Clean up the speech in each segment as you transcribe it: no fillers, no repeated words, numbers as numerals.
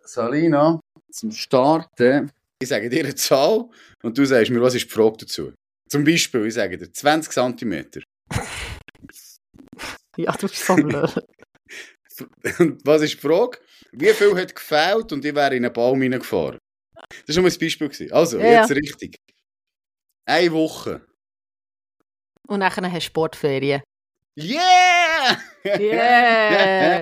Salina, zum Starten, ich sage dir eine Zahl und du sagst mir, was ist die Frage dazu? Zum Beispiel, ich sage dir 20 cm. Ja, du bist so blöd. Und was ist die Frage? Wie viel hat gefehlt und ich wäre in einen Baum hineingefahren? Das war nur ein Beispiel. Also, Ja. jetzt richtig. 1 Woche. Und nachher hast du Sportferien. Yeah! Yeah!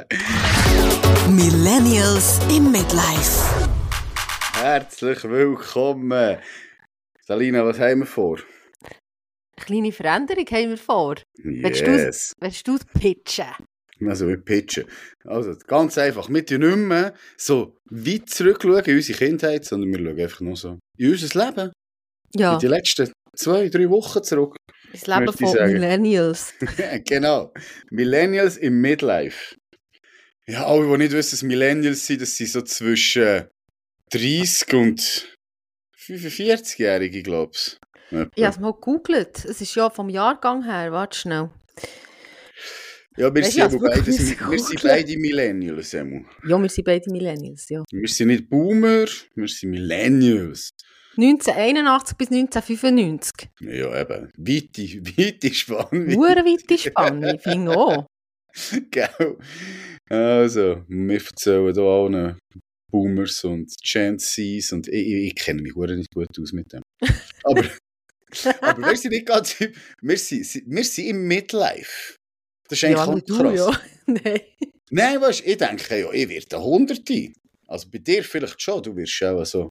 Millennials im Midlife. Herzlich willkommen. Salina, was haben wir vor? Eine kleine Veränderung haben wir vor. Yes. Willst du pitchen? Also, wir pitchen. Also, ganz einfach. Wir schauen nicht mehr so weit zurückschauen in unsere Kindheit, sondern wir schauen einfach nur so in unser Leben. Ja, In die letzten 2-3 Wochen zurück. das Leben möchte ich von sagen. Millennials. Genau. Millennials im Midlife. Ja, alle, die nicht wissen, dass Millennials sind, das sind so zwischen 30 und 45-Jährige, glaube ich. Ich habe es mal gegoogelt. Es ist ja vom Jahrgang her. Warte schnell. Ja, wir Weißt sind, du, ich aber hab's beide, wirklich wir sind gegoogelt. beide Millennials. Emil. Ja, wir sind beide Millennials, ja. Wir sind nicht Boomer, wir sind Millennials. 1981 bis 1995. Ja, eben. Weite Spanne. Weite Spanne, ich finde auch. Gell? Also, wir erzählen hier allen Boomers und Gen Zs und ich kenne mich verdammt nicht gut aus mit dem. Aber wir sind nicht ganz... Wir sind im Midlife. Das ist eigentlich Ja, auch nicht du, krass. ja. Nein. Nein, weißt du, ich denke ja, ich werde 100. Also bei dir vielleicht schon, du wirst auch so...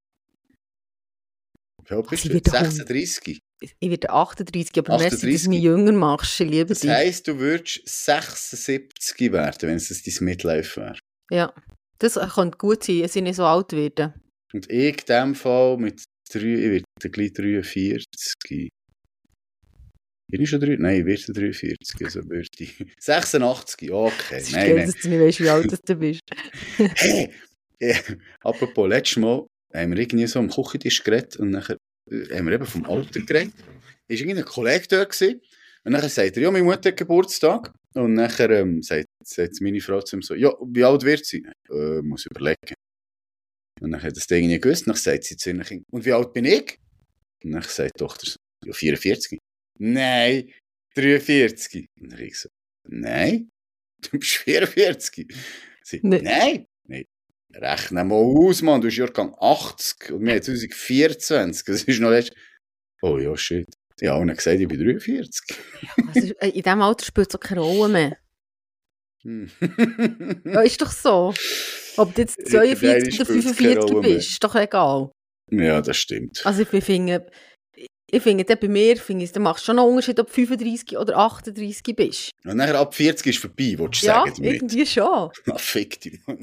Wie alt bist Also du? ich werde 36. Ich werde 38, aber merci, dass 38. du mich jünger machst. Ich liebe Das dich. heisst, du würdest 76 werden, wenn es dein Midlife wäre. Ja, das könnte gut sein, dass ich nicht so alt werde. Und ich in dem Fall mit 3, ich werde gleich 43. Bin ich schon 3? Nein, ich werde 43, also würde ich... 86, okay. Es ist Nein, geil, nein. dass du nicht weißt, wie alt du bist. Hey! Ja, apropos, letztes Mal haben wir irgendwie so am Küchentisch geredet und nachher haben wir eben vom Alter geredet. Ist irgendein Kollege dort gewesen und nachher sagt er, ja, meine Mutter hat Geburtstag. Und nachher sagt meine Frau zu ihm so, ja, wie alt wird sie? Muss überlegen. Und dann hat das Ding nicht gewusst. Dann sagt sie zu ihren Kindern, und wie alt bin ich? Und dann sagt die Tochter so, ja, 44. Nein, 43. Und dann habe ich so, nein, du bist 44. Sie, Nee. nein. Rechne mal aus, Mann, du bist Jahrgang 80 und wir haben 2024. Das ist noch letztes... Oh ja, shit. Ja, und dann gesagt, ich bin 43. Also, in diesem Alter spielt es auch keine Rolle mehr. Ja, ist doch so. Ob du jetzt Nein, 42 oder spielt's keine 45 Rolle mehr. bist, ist doch egal. Ja, das stimmt. Also ich finde dann bei mir, dann machst du schon einen Unterschied, ob du 35 oder 38 bist. Und nachher ab 40 ist vorbei, willst du Ja, sagen damit? irgendwie schon. Na, fick dich, Mann.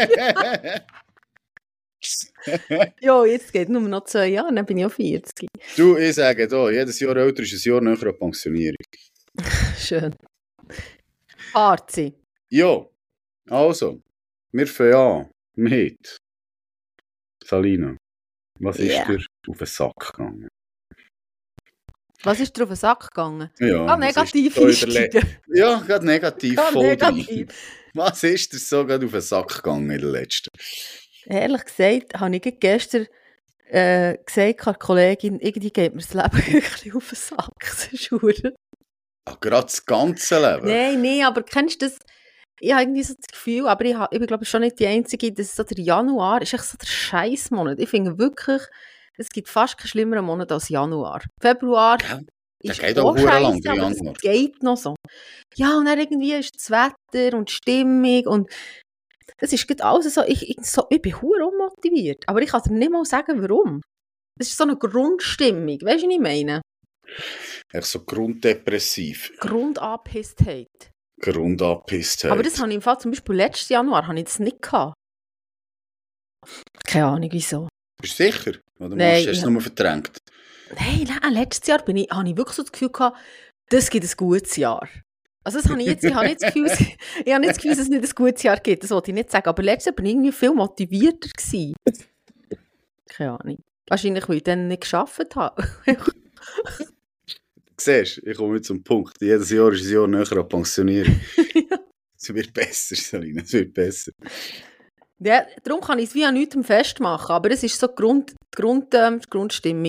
Ja, jetzt geht nur noch 2 Jahre, dann bin ich auch 40. Du, ich sage da, jedes Jahr älter ist ein Jahr näher an Pensionierung. Schön. Party. Ja, also, wir fangen an mit Salina. Was ist Yeah. dir auf den Sack gegangen? Was ist dir auf den Sack gegangen? Ja, was Negativ ist da in der einsteigen. Ja, gerade negativ, Ja, voll negativ. drin. Was ist dir so gerade auf den Sack gegangen in der letzten? Ehrlich gesagt, habe ich gerade gestern gesagt, der Kollegin, irgendwie geht mir das Leben wirklich auf den Sack. Das ist verdammt. Ach, gerade das ganze Leben? Nein, aber kennst du das? Ich habe irgendwie so das Gefühl, aber ich bin glaube ich schon nicht die Einzige, dass so der Januar ist echt so der Scheissmonat. Ich finde wirklich, es gibt fast keinen schlimmeren Monat als Januar. Februar Gell? ist geht auch auch verdammt lang, scheisse, der aber Januar. es geht noch so. Ja, und dann irgendwie ist das Wetter und die Stimmung und es ist gerade alles so, ich bin verdammt unmotiviert, aber ich kann dir nicht mal sagen, warum. Es ist so eine Grundstimmung, weißt du, was ich meine? Echt so grunddepressiv. Grundangepisstheit. Grundangepisstheit. Aber das habe ich im Fall zum Beispiel letztes Januar habe ich das nicht gehabt. Keine Ahnung, wieso. Bist du sicher? Oder Nein, hast du es nur verdrängt? Nein, letztes Jahr habe ich wirklich so das Gefühl gehabt, das gibt ein gutes Jahr. Also das habe ich jetzt, ich habe nicht das Gefühl, dass es nicht ein gutes Jahr gibt, das wollte ich nicht sagen. Aber letztes Jahr war ich irgendwie viel motivierter gewesen. Keine Ahnung. Wahrscheinlich, weil ich dann nicht gearbeitet habe. Siehst du, ich komme jetzt zum Punkt. Jedes Jahr ist ein Jahr näher an Pensionierung. Es wird besser, Salina, es wird besser. Ja, darum kann ich es wie an nichts festmachen, aber es ist so die Grundstimmung.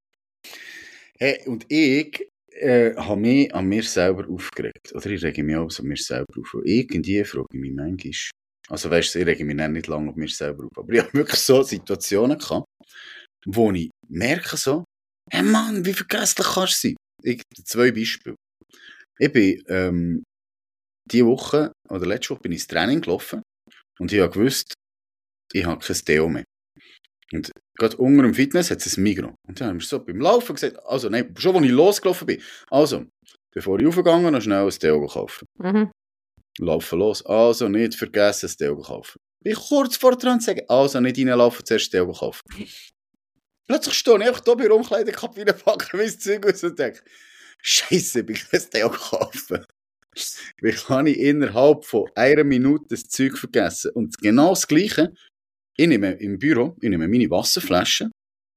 Hey, und ich habe mich an mir selber aufgeregt. Oder ich rege mich auch an mir selber auf. Und irgendwie frage ich mich manchmal, also weißt du, ich rege mich nicht lange auf mir selber auf, aber ich habe wirklich so Situationen gehabt, wo ich merke so, hey Mann, wie vergesslich kannst du sein? 2 Beispiele. Ich bin diese Woche, oder letzte Woche bin ich ins Training gelaufen und ich habe gewusst, ich habe kein Deo mehr. Und gerade unter dem Fitness hat es ein Migros. Und dann haben wir so beim Laufen gesagt, also nein, schon als ich losgelaufen bin. Also, bevor ich raufgegangen bin, schnell ein Deo kaufen. Mhm. Laufen los. Also nicht vergessen, ein Deo kaufen. Ich kurz vor dran zu sagen, also nicht reinlaufen, zuerst Deo kaufen. Plötzlich stehe ich einfach hier bei der Umkleidekabine, packe mein Zeug aus und denke, Scheisse, ich bin kein Deo kaufen. Wie kann ich innerhalb von 1 Minute das Zeug vergessen? Und genau das Gleiche, ich nehme im Büro, meine Wasserflasche,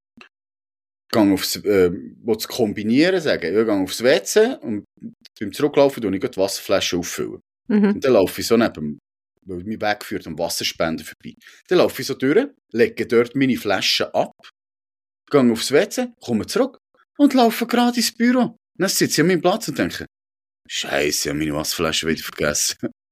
gehe aufs, zu kombinieren, sagen, ich gehe aufs WC und beim Zurücklaufen tue ich die Wasserflasche auffüllen. Mhm. Und dann laufe ich so neben, weil mein Weg führt am Wasserspender vorbei. Dann laufe ich so durch, lege dort meine Flasche ab, gehe aufs WC, komme zurück und laufe gerade ins Büro. Und dann sitze ich an meinem Platz und denke, Scheisse, ich habe meine Wasserflasche wieder vergessen.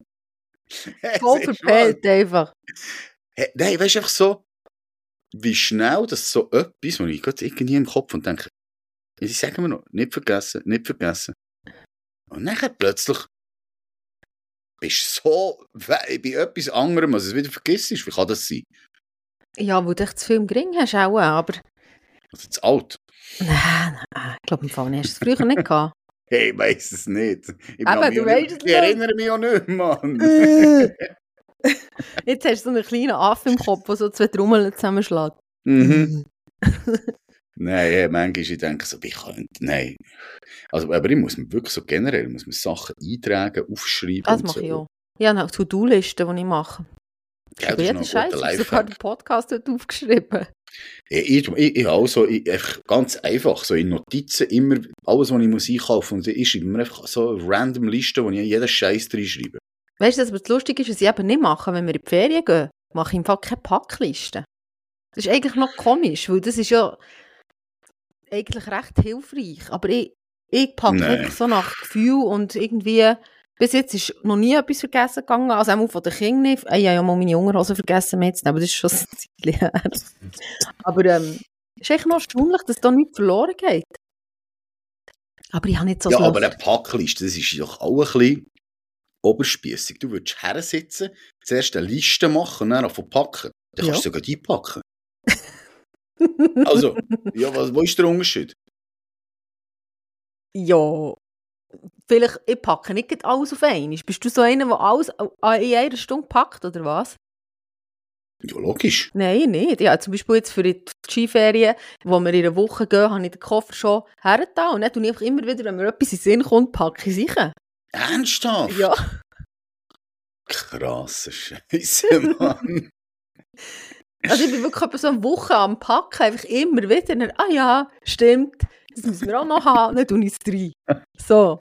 Voll verpeilt einfach. Hey, nein, weißt du, einfach so, wie schnell das so etwas, wo ich gerade irgendwie im Kopf und denke, ich sage mir noch, nicht vergessen, nicht vergessen. Und nachher plötzlich bist du so bei etwas anderem, als es wieder vergisst. Wie kann das sein? Ja, wo du dich zu viel im Gring hast, auch, aber... Also zu alt? Nein, ich glaube, im Fall hast du es früher nicht gehabt. Hey, ich weiss es nicht. Ich erinnere mich auch nicht, Mann. Jetzt hast du so einen kleinen Affe im Kopf, der so 2 Trommeln zusammenschlägt. Mhm. Nein, ja, manchmal ich denke so, ich könnte, nein. Also, aber ich muss mir wirklich so generell muss mir Sachen eintragen, aufschreiben. Das mache ich auch. Ich habe eine To-Do-Liste, die ich mache. Ja, Über jeden Scheiß. Ich habe sogar den Podcast dort aufgeschrieben. Ja, ich also, einfach ganz einfach, so in Notizen immer, alles, was ich muss einkaufen muss, und ich schreibe mir einfach so eine random Liste, wo ich jeden Scheiß reinschreibe. Weißt du, was das lustig ist, was ich eben nicht mache, wenn wir in die Ferien gehen, mache ich im Fall keine Packliste. Das ist eigentlich noch komisch, weil das ist ja eigentlich recht hilfreich. Aber ich packe wirklich so nach Gefühl und irgendwie, bis jetzt ist noch nie etwas vergessen gegangen, also auch von den Kindern nicht. Ich habe ja mal meine Unterhosen vergessen mitzunehmen, aber das ist schon ein Zeitchen her. Aber es ist echt noch erstaunlich, dass da nichts verloren geht. Aber ich habe nicht so Ja, aber eine Packliste, das ist doch auch ein bisschen oberspiessig. Du würdest hersitzen, zuerst eine Liste machen und dann anfangen packen. Dann kannst du sogar einpacken. Also, ja, wo ist der Unterschied? Ja, vielleicht, ich packe nicht alles auf einmal. Bist du so einer, der alles in einer Stunde packt, oder was? Ja, logisch. Nein, nicht. Ja, zum Beispiel jetzt für die Skiferien, wo wir in einer Woche gehen, habe ich den Koffer schon hergetan. Und dann tue ich einfach immer wieder, wenn mir etwas in den Sinn kommt, packe ich sicher. Ernsthaft? Ja. Krasser Scheiße, Mann. Also ich bin wirklich etwa so eine Woche am Packen, einfach immer wieder. Und dann, ja, stimmt, das müssen wir auch noch haben, dann tue ich es rein. So.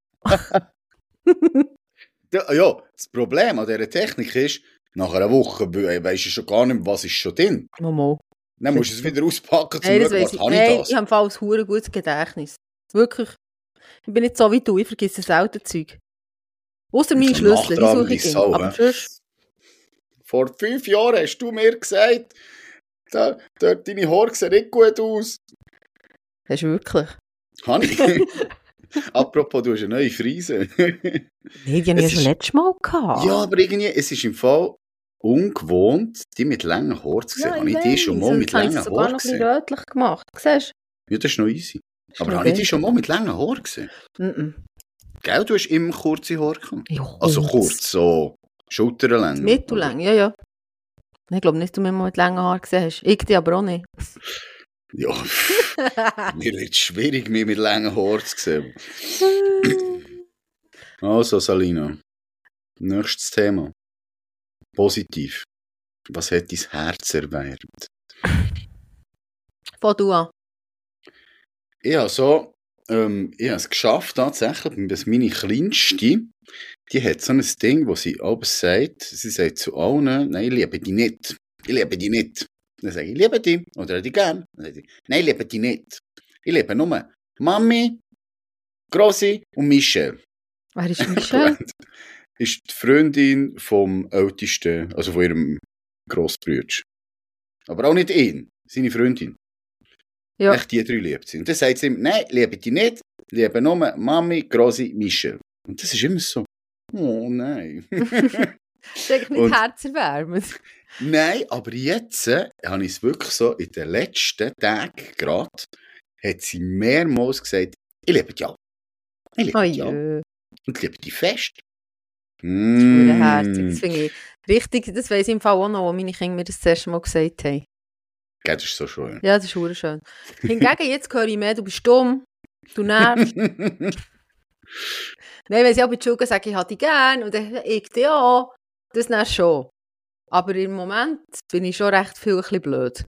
Ja, das Problem an dieser Technik ist, nach einer Woche weisst du schon gar nicht mehr, was ist schon drin. Mal. Dann musst du es wieder auspacken, um Hey, zu schauen, was habe ich das. Ich habe im Fall ein gutes Gedächtnis. Wirklich. Ich bin nicht so wie du, ich vergesse selten Zeug. Ausser meine Schlüssel, die suche ich immer. Aber sonst... Vor 5 Jahren hast du mir gesagt, dort deine Haare sehen nicht gut aus. Das ist wirklich. Habe ich? Apropos, du hast eine neue Frise. Nein, die habe ich schon letztes Mal gehabt. Ja, aber irgendwie, es ist im Fall ungewohnt, die mit langen Haaren zu sehen. Ja, habe ich die schon mal mit langen Haaren gesehen? Ich habe sogar noch ein bisschen rötlich gemacht. Siehst du? Ja, das ist noch easy. Aber habe ich die schon mal mit langen Haaren gesehen? Gell, du hast immer kurze Haare gehabt? Ja, also kurz, so Schulterlänge. Mittellänge, ja. Ich glaube nicht, dass du mich mal mit langen Haaren gesehen hast. Ich die aber auch nicht. Ja, mir wird es schwierig, mich mit langen Haaren zu sehen. Also, Salina, nächstes Thema. Positiv. Was hat dein Herz erwärmt? Fang du an. Ich habe es geschafft, tatsächlich, dass meine Kleinste die hat so ein Ding, wo sie sagt zu allen, nein, ich liebe dich nicht. Ich liebe dich nicht. Dann sage ich, ich liebe dich. Oder dich gern. Dann sage ich, nein, ich liebe dich nicht. Ich liebe nur Mami, Grossi und Michelle. Wer ist Michelle? Ist die Freundin vom Ältesten, also von ihrem Grossbrüder. Aber auch nicht ihn, seine Freundin. Ja. Echt die 3 liebt sie. Und dann sagt sie ihm, nein, liebe dich nicht, liebe nur Mami, Grossi, Michelle. Und das ist immer so, oh nein. Das ist eigentlich nicht herzerwärmend. Nein, aber jetzt habe ich es wirklich so, in den letzten Tagen gerade, hat sie mehrmals gesagt, ich liebe dich auch. Ich liebe dich auch. Und ich liebe dich fest. Das ist herzig. Das finde ich richtig, das weiss ich im Fall auch noch, wo meine Kinder mir das erste Mal gesagt haben. Das ist so schön. Ja, das ist verdammt schön. Hingegen, jetzt höre ich mehr, du bist dumm, du nervst. Nein, wenn sie auch bei der Schule sagen, ich habe dich gern und dann ich dich auch, das dann schon. Aber im Moment bin ich schon recht viel ein bisschen blöd.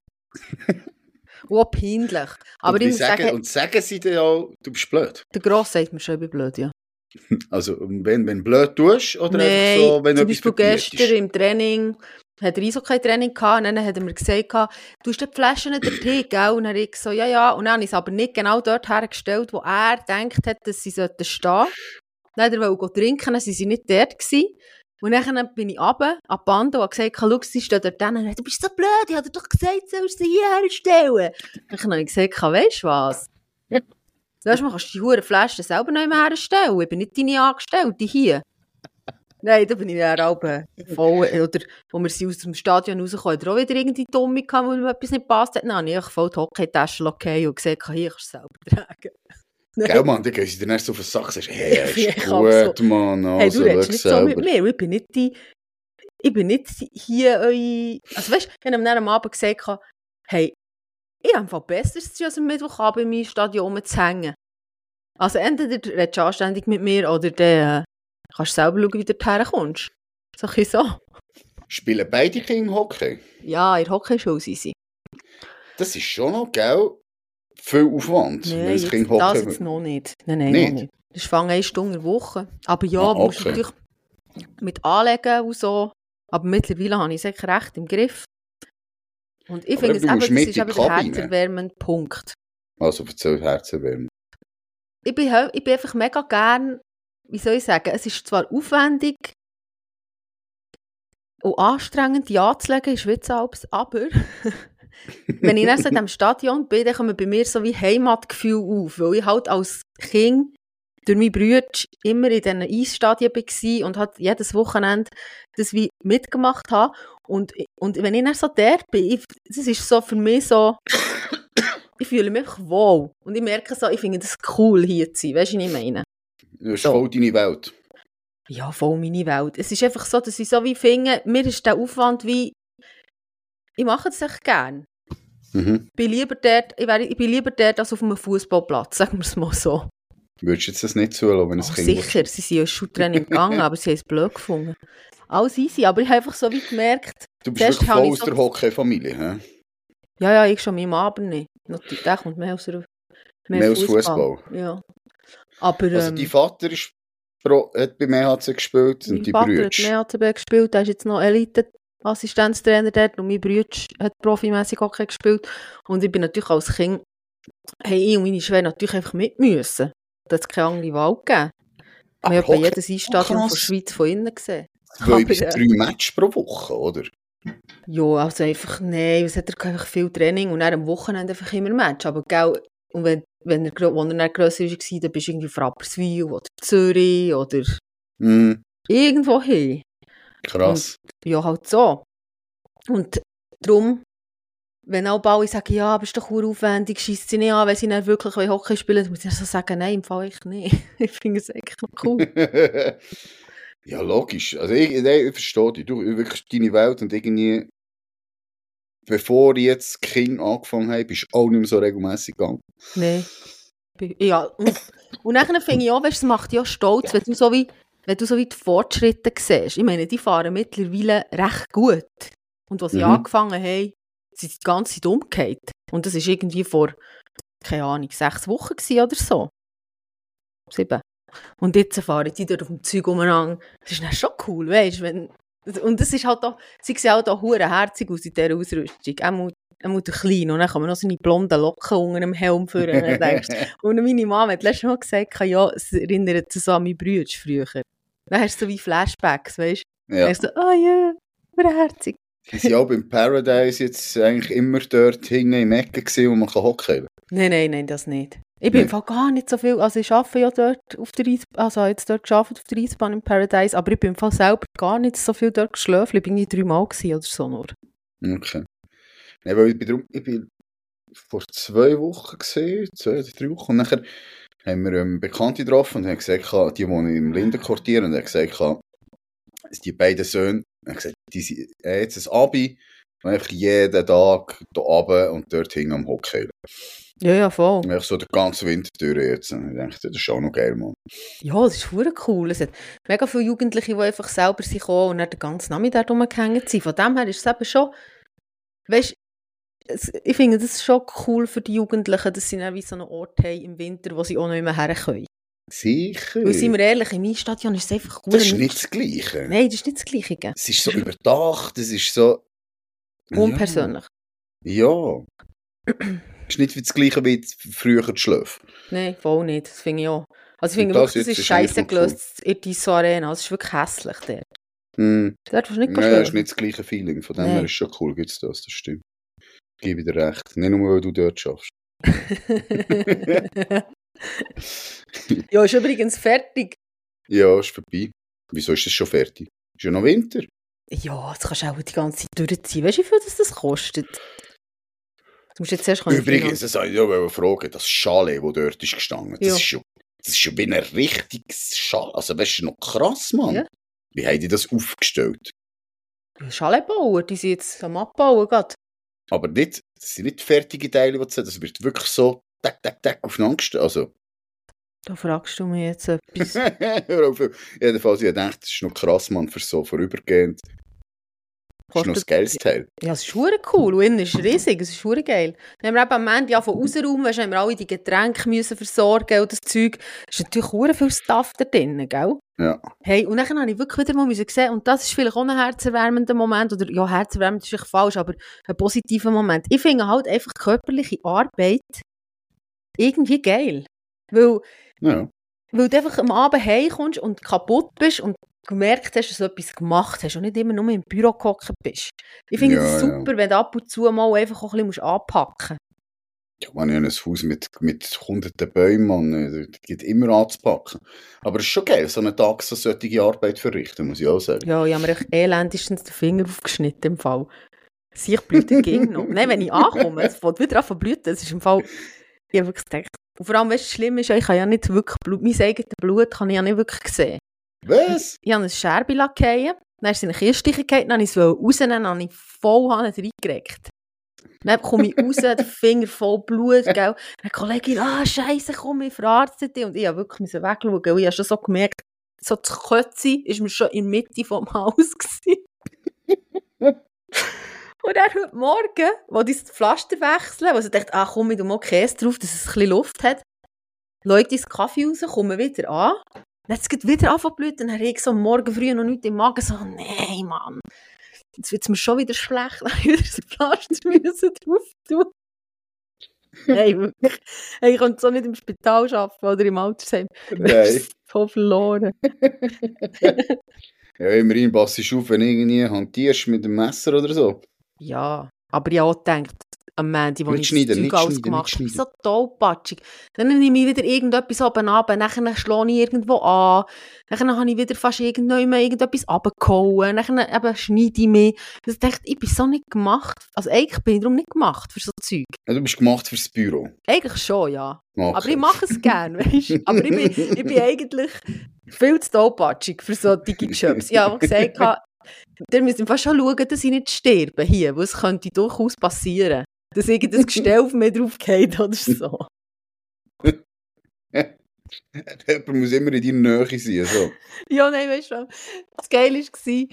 Und auch peinlich. Aber und, ich muss sagen, sagen sie dir auch, du bist blöd? Der Gross sagt mir schon, ich bin blöd, ja. Also, wenn du blöd tust, oder Nein, einfach so, wenn du zum etwas Beispiel verbietest? gestern im Training, hat er Eishockey-Training gehabt, und dann hat er mir gesagt, du hast die Flaschen nicht Tee, gell? Und dann habe ich so, ja. Und dann habe ich es aber nicht genau dort hergestellt, wo er gedacht hat, dass sie stehen sollten. Dann hat er wollte trinken, dann waren sie nicht dort gewesen. Und dann bin ich runter an die Bande und habe gesagt, schau, sie stehen dort hin. Und er hat, du bist so blöd, ich habe dir doch gesagt, du sollst sie hier herstellen. Dann habe ich gesagt, weißt du was? Weißt du, man kannst die Huren Flaschen selber noch mehr herstellen. Ich bin nicht deine Angestellte hier. Nein, da bin ich dann auch voll. Oder, wo wir aus dem Stadion rauskommen, hat er auch wieder irgendwie Dumme gehabt, wo mir etwas nicht passt hat. Dann habe ich voll die Hockeytasche okay und gesagt, hier kannst du es selber tragen. Gell, Mann, dann gehen sie dir erst auf den Sack und sagen, hey, ist Ich gut, so, Mann, hey, also, du redest nicht selber. so mit mir, ich bin nicht hier eure... Also weißt du, ich habe ihm dann am Abend gesagt, hey, ich habe einfach Besseres zu tun, als am Mittwochabend in meinem Stadion rumzuhängen. Also entweder du redest anständig mit mir, oder dann kannst du selber schauen, wie du dorthin kommst. So ein bisschen so. Spielen beide Kinder Hockey? Ja, in der Hockeyschule sind sie. Das ist schon noch, gell, viel Aufwand. Nein, das Kind das jetzt noch nicht. Nein, nicht? noch nicht. Das fängt 1 Stunde in der Woche. Aber ja, musst du natürlich mit anlegen und so. Aber mittlerweile habe ich es echt recht im Griff. Und ich finde es eben, das ist eben der herzerwärmende Punkt. Also erzähl herzerwärmend. Ich bin einfach mega gern, wie soll ich sagen, es ist zwar aufwendig und anstrengend, die anzulegen, ist Witzalbs, aber wenn ich dann so in diesem Stadion bin, dann kommt bei mir so wie Heimatgefühl auf, weil ich halt als Kind durch meine Brüder immer in diesen Eisstadien war und halt jedes Wochenende das wie mitgemacht habe. Und wenn ich dann so dort bin, das ist so für mich so, ich fühle mich einfach wohl. Und ich merke so, ich finde das cool, hier zu sein. Weißt du, was ich meine? Das ist voll deine Welt. Ja, voll meine Welt. Es ist einfach so, dass ich so wie finde, mir ist der Aufwand wie, ich mache es echt gern. Mhm. Ich bin lieber dort als auf einem Fußballplatz, sagen wir es mal so. Würdest du jetzt das nicht zulassen, wenn ein Kind... Sicher, sie sind ja Schultraining gegangen, aber sie haben es blöd gefunden. Alles easy, aber ich habe einfach so wie gemerkt... Du bist wirklich voll aus der Hockey-Familie, hä? Ja, ich schon meinem Abend nicht. Der kommt mehr aus Fußball. Ja. Aber, also dein Vater hat beim EHC gespielt und die Brüder? Mein Vater hat beim EHC gespielt, der ist jetzt noch Elite-Assistenztrainer dort und mein Bruder hat profimässig Hockey gespielt. Und ich bin natürlich als Kind, ich und meine Schwester natürlich einfach mit müssen. Da hat es keine andere Wahl gegeben. Wir haben bei jedes Eisstadion von der Schweiz von innen gesehen. 2 bis 3 Matches pro Woche, oder? Ja, also einfach, nein, es hat einfach viel Training und dann am Wochenende einfach immer Match. Aber gell, und wenn er dann grösser war, dann bist du irgendwie auf Rapperswil oder Zürich oder irgendwo hin. Krass. Und, ja, halt so. Und darum, wenn auch alle sagen, ja, aber ist doch aufwendig, scheisst sie nicht an, wenn sie dann wirklich Hockey spielen, muss ich dann so sagen, nein, im Fall ich nicht. Ich finde es echt noch cool. Ja, logisch. Also ich verstehe dich. Du wirklich deine Welt und irgendwie, bevor jetzt die Kinder angefangen haben, bist du auch nicht mehr so regelmässig gegangen. Nein. Ja, und dann finde ich auch, weißt, es macht dich auch stolz, wenn du so wie die Fortschritte siehst. Ich meine, die fahren mittlerweile recht gut. Und als sie angefangen haben, sind sie die ganze Zeit umgekehrt. Und das war irgendwie vor, keine Ahnung, 6 Wochen oder so. 7. Und jetzt fahren die dort auf dem Zeug umeinander. Das ist dann schon cool, weißt du? Und das ist halt auch, sie sehen halt auch verdammt herzig aus in dieser Ausrüstung. Er muss klein und dann kann man noch seine blonden Locken unter dem Helm führen. Und meine Mama hat letztes Mal gesagt, ja, es erinnert so an meine Brüder früher. Dann hast du so wie Flashbacks, weißt du? Ja. Dann hast du, oh ja, herzig. Die sind auch beim Paradise jetzt eigentlich immer dort hinten im Ecken gewesen, wo man hocken kann. Nein, das nicht. Ich bin im Fall gar nicht so viel, also ich arbeite ja dort auf der Eisbahn, also jetzt dort gearbeitet auf der Eisbahn im Paradise, aber ich bin im Fall selber gar nicht so viel dort geschlafen, ich bin irgendwie 3 Mal gewesen oder so nur. Okay. Ja, weil ich bin vor 2 Wochen gesehen, 2 oder 3 Wochen, und nachher haben wir Bekannte getroffen und haben gesagt, die wohnen im Lindenquartier, und haben gesagt, die beiden Söhne, haben gesagt, die sind jetzt ein Abi, und einfach jeden Tag hier runter und dort hinten am Hockey. Ja, voll. Und so den ganzen Winter durch jetzt. Und ich dachte, das ist auch noch geil, Mann. Ja, das ist verdammt cool. Es hat mega viele Jugendliche, die einfach selber sind gekommen und dann den ganzen Nachmittag rumgehängt sind. Von dem her ist es eben schon, weißt, ich finde das schon cool für die Jugendlichen, dass sie dann wie so einen Ort haben im Winter, wo sie auch noch immer her können. Sicher. Weil, sind wir ehrlich, im Eisstadion ist es einfach gut. Das ist nicht das Gleiche. Nein, das ist nicht das Gleiche. Es ist so überdacht, es ist so... Unpersönlich. Ja. Es ist nicht wie das Gleiche wie früher die Schlöfe. Nein, voll nicht. Das finde ich auch. Also ich finde Das wirklich, das jetzt ist ist scheiße eigentlich gelöst in dieser Arena. Das ist wirklich hässlich dort. Hm. Dort willst du nicht Ja, das schlafen. ist nicht das gleiche Feeling. Von dem Nein. her ist schon cool, gibt's das stimmt. Ich gebe dir recht. Nicht nur, weil du dort schaffst. Ja, ist übrigens fertig. Ja, ist vorbei. Wieso ist das schon fertig? Ist ja noch Winter. Ja, das kannst du auch die ganze Zeit durchziehen. Weißt du, wie viel das kostet? Du musst jetzt erst Übrigens, das wollte ich noch fragen, das Chalet, das dort ist gestanden, Ja. das ist schon wie ein richtiges Chalet. Also, das ist noch krass, Mann. Ja. Wie haben die das aufgestellt? Schalenbauer, die sind jetzt am Abbauen gerade. Aber nicht, das sind nicht fertige Teile, die du sagst, das wird wirklich so tack aufeinander gestellt. Also, Da fragst du mich jetzt etwas. hör auf. Jedenfalls, ich dachte, das ist noch krass, Mann, für so vorübergehend. Das ist noch das geiles Teil. Ja, es ist verdammt cool. Und innen ist riesig, es ist verdammt geil. Dann haben wir eben am Ende von rausräumen, weißt, haben wir alle die Getränke müssen versorgen und das Zeug. Es ist natürlich verdammt viel Stuff da drin, gell? Ja. Hey, und dann habe ich wirklich wieder mal gesehen, und das ist vielleicht auch ein herzerwärmender Moment, oder ja, herzerwärmend ist vielleicht falsch, aber ein positiver Moment. Ich finde halt einfach körperliche Arbeit irgendwie geil. Weil du einfach am Abend heimkommst und kaputt bist und gemerkt hast, dass du etwas gemacht hast und nicht immer nur im Büro gehockt bist. Ich finde es super, wenn du ab und zu mal einfach auch ein bisschen anpacken musst. Ja, man, ich habe ein Haus mit hunderten Bäumen, Mann. Das geht immer anzupacken. Aber es ist schon geil, so einen Tag so solche Arbeit verrichten, muss ich auch sagen. Ja, ich habe mir echt elendestens den Finger aufgeschnitten im Fall. Sich blüht ging noch. Nein, wenn ich ankomme, es fängt wieder an zu blüten. Es ist im Fall, ich habe wirklich gedacht, und vor allem, weißt du, das Schlimme ist, ich habe ja nicht wirklich Blut, mein eigenes Blut kann ich ja nicht wirklich sehen. Was? Ich habe eine Scherbe fallen, dann ist sie in eine Kiste gefallen, dann habe ich es rausnehmen, dann habe ich voll reingereckt. Dann komme ich raus, der Finger voll Blut, gell. Eine Kollegin, Scheiße, komm, ich verarzte dich. Und ich habe wirklich wegschauen, gell. Ich habe schon so gemerkt, so das Kötzi war mir schon in der Mitte vom Haus gewesen. Und dann heute Morgen, wo ich das Pflaster wechseln, wo ich dachte, komm, ich tu mal Käse drauf, dass es ein bisschen Luft hat, schaue ich ins Kaffee raus, komme wieder an. Jetzt geht wieder anfangen zu blüten, dann habe ich so am Morgen früh noch nichts im Magen, so, nein, Mann, jetzt wird es mir schon wieder schlecht, dann habe ich wieder das Pflaster drauf tun. Nein, wirklich. Hey, ich könnte so nicht im Spital arbeiten oder im Altersheim. Nein. So verloren. Ja, immerhin passiert auf, wenn du irgendwie hantierst mit dem Messer oder so. Ja, aber ich habe auch gedacht, am Montag, wo Nicht ich das schneiden, Zeug alles gemacht habe, so tollpatschig. Dann nehme ich wieder irgendetwas oben runter, dann schlage ich irgendwo an, dann habe ich wieder fast irgendetwas runtergehauen, dann eben schneide ich mich. Ich dachte, ich bin so nicht gemacht, also eigentlich bin ich darum nicht gemacht für so Zeug. Ja, du bist gemacht fürs Büro. Eigentlich schon, ja. Okay. Aber ich mache es gerne, weißt du. Aber ich bin eigentlich viel zu tollpatschig für solche Jobs. Ich habe gesagt, ihr müsst fast schon schauen, dass ich nicht sterbe hier, weil es könnte durchaus passieren, dass irgendein Gestell auf mich drauf geht oder so. Jemand muss immer in deiner Nähe sein. So. Ja, nein, weißt du, das Geile war,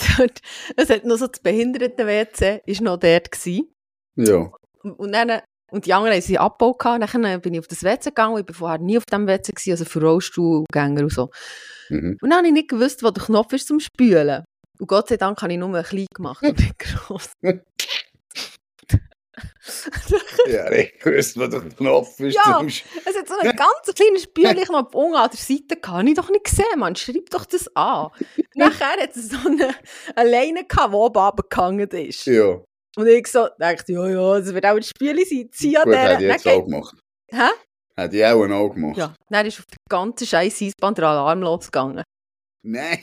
es hat noch so das Behinderten-WC, ist noch dort gewesen. Ja. Und dann, Und die anderen haben sie abgebaut. Dann bin ich auf das WC gegangen. Ich war vorher nie auf dem WC gewesen, also für Rollstuhlgänger und so. Mhm. Und dann habe ich nicht gewusst, wo der Knopf ist zum Spülen. Und Gott sei Dank habe ich nur ein klein gemacht und nicht gross. Ja, ich wusste, wo der Knopf ist. Ja, es hat so einen ganz kleinen Spülknopf unten an der Seite gehabt. Habe ich doch nicht gesehen, Mann. Schreib doch das an. Nachher hat es so eine Leine gehabt, die oben runtergehangen ist. Ja. Und ich so dachte, ja, das wird auch ein Spüli sein. Zieh an Gut, der. hätte ich jetzt auch gemacht. Hä? Hätte ich auch gemacht. Ja. Dann ist auf der ganzen scheiß Eisbahn der Alarm losgegangen. Nein.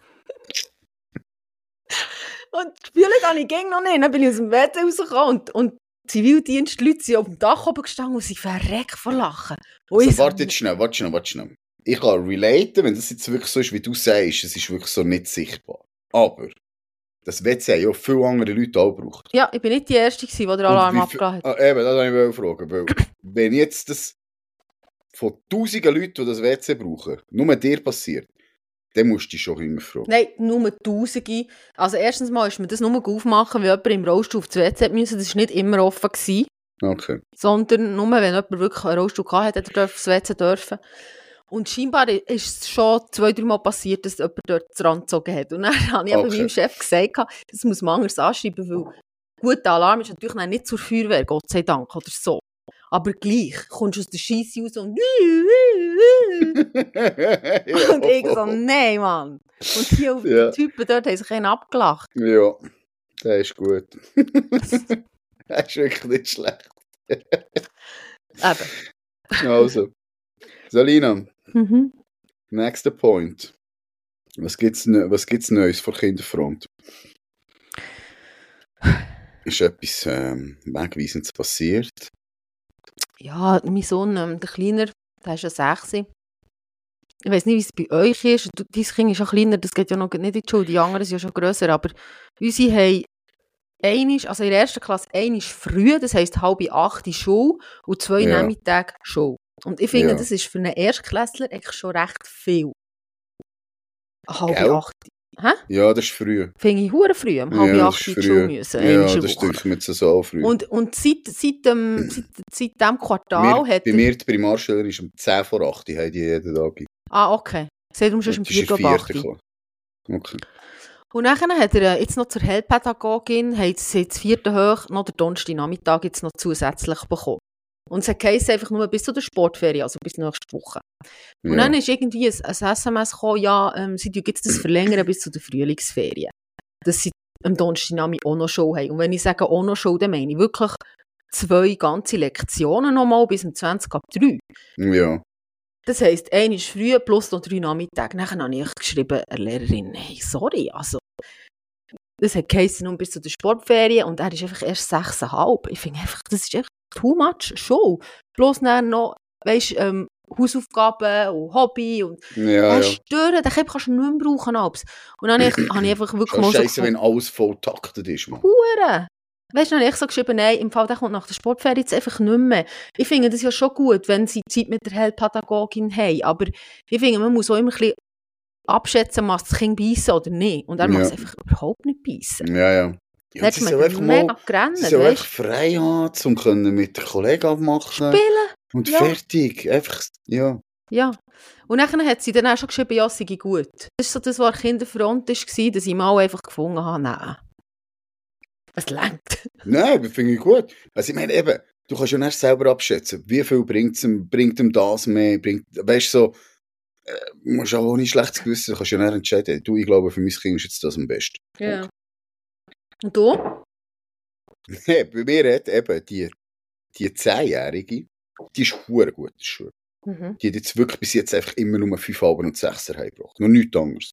Und die Spüle gehe ich noch nicht. Dann bin ich aus dem WC rausgekommen und die Zivildienstleute sind auf dem Dach oben gestanden und sie verreckt vor Lachen. Also, warte jetzt schnell. Ich kann relaten, wenn das jetzt wirklich so ist, wie du sagst, es ist wirklich so nicht sichtbar. Aber das WC haben ja viele andere Leute auch gebraucht. Ja, ich bin nicht die Erste, die den Alarm abgeladen hat. Eben, das wollte ich fragen. Weil, wenn jetzt das von tausenden Leuten, die das WC brauchen, nur dir passiert, dann musst du dich schon immer fragen. Nein, nur Tausende. Also erstens mal ist mir das nur aufmachen, weil jemand im Rollstuhl auf das WC musste. Das war nicht immer offen gewesen. Okay. Sondern nur, wenn jemand wirklich einen Rollstuhl hatte, hat er aufs WC dürfen. Und scheinbar ist es schon 2-3 Mal passiert, dass jemand dort das Rand gezogen hat. Und dann habe ich meinem Chef gesagt, das muss man anders anschreiben, weil gut, der Alarm ist natürlich nicht zur Feuerwehr, Gott sei Dank, oder so. Aber gleich kommst du aus der Scheisse raus und und ich so, nein, Mann. Und die Typen dort haben sich abgelacht. Ja, das ist gut. Das ist wirklich nicht schlecht. Eben. Also, Salina, nächster Point. Was gibt's Neues vor Kinderfront? Ist etwas Wegweisendes passiert? Ja, mein Sohn, der Kleiner, der ist ja 6. Ich weiss nicht, wie es bei euch ist. Dein Kind ist ja kleiner, das geht ja noch nicht in die Schule. Die anderen sind ja schon grösser. Aber unsere haben in der ersten Klasse früh, das heisst 7:30 in Schule und 2 Nachmittage Schule. Und ich finde, das ist für einen Erstklässler eigentlich schon recht viel. 7:30. Hä? Ja, das ist früh. Finde ich verdammt früh, 7:30 in die Schule müssen. Ja, das denke ich mir jetzt so früh. Und seit dem Quartal hat bei mir, die Primarschüler ist um 7:10, haben die jeden Tag. Ah, okay. Seht ihr schon um 4:08. Okay. Und dann hat er jetzt noch zur Heilpädagogin, hat sie jetzt 4. hoch, noch den Donnerstagnachmittag jetzt noch zusätzlich bekommen. Und es heisst einfach nur bis zu der Sportferien, also bis nächste Woche. Und dann ist irgendwie ein SMS gekommen, sie jetzt das verlängern bis zu den Frühlingsferien. Dass sie am Donnerstagnachmittag auch noch Show haben. Und wenn ich sage auch noch Show, dann meine ich wirklich 2 ganze Lektionen nochmal bis um 20:03. Ja. Das heisst, eine ist früh plus noch 3 Nachmittage. Dann habe ich geschrieben, der Lehrerin, hey, sorry, also das hat geheißen nur bis zu den Sportferien und er ist einfach erst 6,5. Ich finde einfach, das ist echt too much Show. Bloß dann noch, weisst, Hausaufgaben und Hobby und stören, den kannst du nicht mehr brauchen. Und dann habe ich einfach wirklich mal so Scheiße, wenn alles voll taktet ist, man. Hure! Weißt du, dann habe ich so geschrieben, nein, im Fall, der kommt nach der Sportferie jetzt einfach nicht mehr. Ich finde das ja schon gut, wenn sie Zeit mit der Heilpädagogin haben, aber ich finde, man muss auch immer ein bisschen abschätzen, muss das Kind beißen oder nicht. Und er muss einfach überhaupt nicht beißen. Ja. Ja, sie soll einfach mega gerannt. Sie soll einfach frei haben, um mit den Kollegen abmachen. Spielen. Und fertig. Einfach, ja. Ja. Und dann hat sie dann auch schon geschrieben, ja, sei gut. Das ist so das, was an Kinderfront war, dass ich mal einfach gefunden habe, nein. Es lenkt. Nein, das finde ich gut. Also ich meine eben, du kannst ja erst selber abschätzen, wie viel bringt ihm das mehr, weißt du, so, du musst auch ohne schlechtes Gewissen, du kannst ja nicht entscheiden, du, ich glaube, für mein Kind ist jetzt das am besten. Ja. Und du? Bei mir hat eben die 10-Jährige, die ist verdammt gut in der Schule. Die hat jetzt wirklich bis jetzt einfach immer nur 5 Alben und 6er heimgebracht. Noch nichts anderes.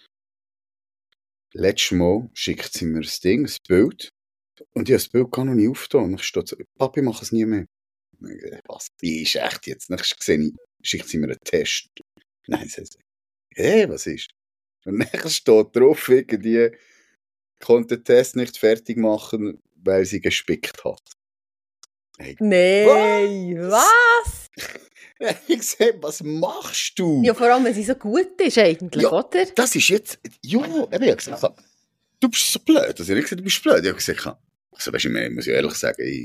Letztes Mal schickt sie mir ein Ding, ein Bild. Und ich habe das Bild gar noch nicht aufgetan. Und dann steht so, Papi, mach es nie mehr. Und ich dachte, was, die ist echt jetzt? Dann schickt sie mir einen Test. Nein, sie sagt, hey, was ist? Und dann steht drauf, irgendwie, konnte den Test nicht fertig machen, weil sie gespickt hat. Hey, nein, was? Ich sehe, was machst du? Ja, vor allem, wenn sie so gut ist eigentlich, ja, oder? Das ist jetzt, ja, ich habe gesagt, du bist so blöd. Also ich habe nicht gesagt, du bist blöd. Ich habe gesagt, also weißt du, ich muss ja ehrlich sagen,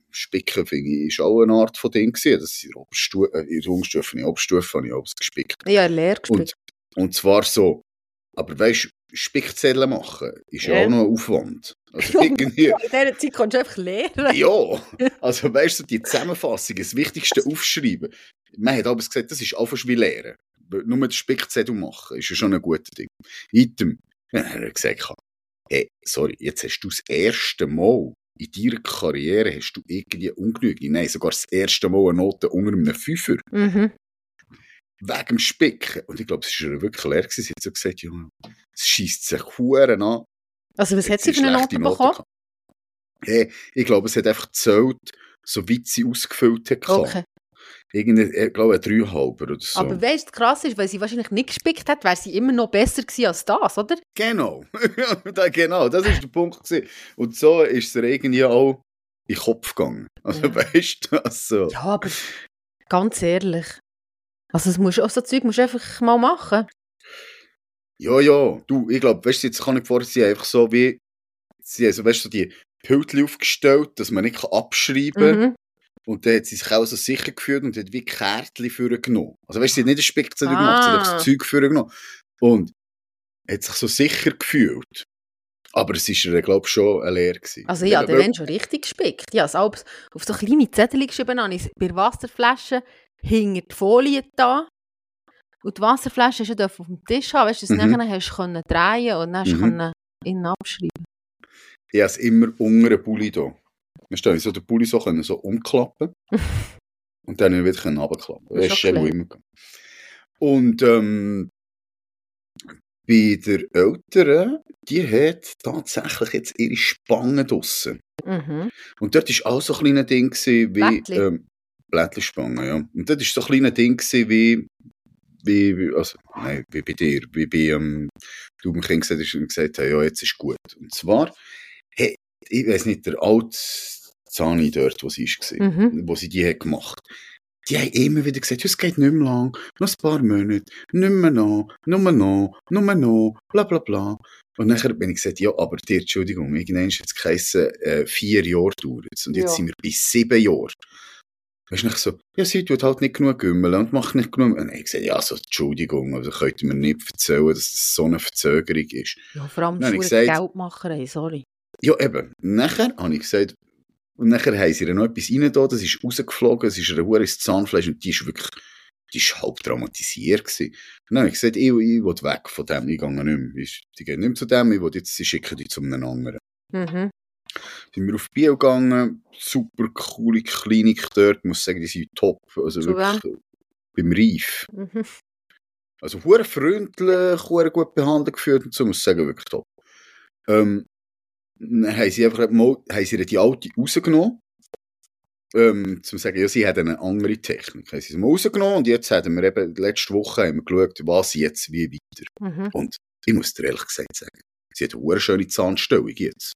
Spicken, finde ich, ist auch eine Art von Ding gewesen. Das ist in der Unterstufe, in der Oberstufe habe ich alles gespickt. Ja, leer gespickt. Und zwar so, aber weißt du, Spickzettel machen ist ja auch noch ein Aufwand. Also irgendwie, In dieser Zeit kannst du einfach leeren. ja, also weißt du, die Zusammenfassung, das Wichtigste aufschreiben. Man hat aber gesagt, das ist einfach wie Lehren. Nur den Spickzettel machen, ist ja schon ein guter Ding. Item. Dann hat er gesagt, hey, sorry, jetzt hast du das erste Mal in deiner Karriere hast du irgendwie ungenügend, nein, sogar das erste Mal eine Note unter einem Fünfer. Mhm. Wegen dem Spicken. Und ich glaube, es war wirklich leer gewesen. Sie hat so gesagt, ja, es scheisst sich Huren an. Also was hat sie für eine Note bekommen? Hey, ich glaube, es hat einfach gezählt, so weit sie ausgefüllt hat. Okay. Ich glaube, ein 3,5 oder so. Aber weißt du, krass ist, weil sie wahrscheinlich nicht gespickt hat, wäre sie immer noch besser gewesen als das, oder? Genau. Genau, das war der Punkt gewesen. Und so ist es irgendwie auch in den Kopf gegangen. Also, Ja. weißt du, also. Ja, aber ganz ehrlich. Also so Zeug musst du einfach mal machen. Ja, du, ich glaube, weißt du, jetzt kann ich vorstellen, sie einfach so wie, sie haben so, weißt du, so die Pildchen aufgestellt, dass man nicht abschreiben kann. Mhm. Und dann hat sie sich auch so sicher gefühlt und hat wie Kärtchen vorgenommen. Also weißt du, sie hat nicht ein Spickzettel gemacht, sie hat einfach das Zeug vorgenommen. Und hat sich so sicher gefühlt. Aber es war ihr, glaube ich, schon eine Lehre gewesen. Also ja, dann schon richtig gespickt. Ja, also auf so kleine Zettel geschrieben habe ich bei der Wasserflasche hinter die Folie da. Und die Wasserflasche hast du auf dem Tisch haben, weißt du, dass du nachher hast können drehen und dann hast du innen abschreiben. Ich habe es immer unter den Pulli da. Weißt du, ich so den Pulli so umklappen und dann wieder runterklappen. Das ist schon immer gegangen. Und bei der Älteren, die hat tatsächlich jetzt ihre Spangen draussen. Mhm. Und dort war auch so ein kleines Ding wie Blättli-Spangen, ja. Und dort war so ein kleines Ding wie bei dir, wie bei du dem Kind gesagt hast, ja, jetzt ist gut. Und zwar, hey, ich weiss nicht, der alte Zani dort, wo sie war, wo sie die hat gemacht. Die haben immer wieder gesagt, es geht nicht mehr lang, noch ein paar Monate, nicht mehr noch, nur noch, bla bla bla. Und dann bin ich gesagt, ja, aber die Entschuldigung, irgendwann ist jetzt geheissen, 4 Jahre dauert es. Und jetzt sind wir bei 7 Jahren. Weißt du, nicht so, ja, sie tut halt nicht genug gümmeln und macht nicht genug. Und ich gesagt, ja, so, Entschuldigung, also könnt ihr mir nicht erzählen, dass das so eine Verzögerung ist. Ja, vor allem Dann für Geldmacherei, sorry. Ja, eben. Nachher habe ich gesagt, und nachher haben sie ihr noch etwas rein da, das ist rausgeflogen, es ist eine Hure ins Zahnfleisch und die ist halb traumatisiert gewesen. Und dann habe ich gesagt, ich will weg von dem, ich gehe nicht mehr. Die gehen nicht mehr zu dem, ich will jetzt, sie schicken die zu einem anderen. Mhm. Sind wir auf Bio gegangen, super coole Klinik dort, muss sagen, die sind top, also zu wirklich beim Reif. Mhm. Also hure freundlich, hure gut behandelt geführt und so, muss sagen, wirklich top. Dann haben sie einfach mal, die alte rausgenommen, zu sagen, ja, sie hat eine andere Technik. Haben sie sie mal rausgenommen und jetzt haben wir eben, letzte Woche haben wir geschaut, was jetzt, wie weiter. Mhm. Und ich muss dir ehrlich gesagt sagen, sie hat eine hure schöne Zahnstellung jetzt.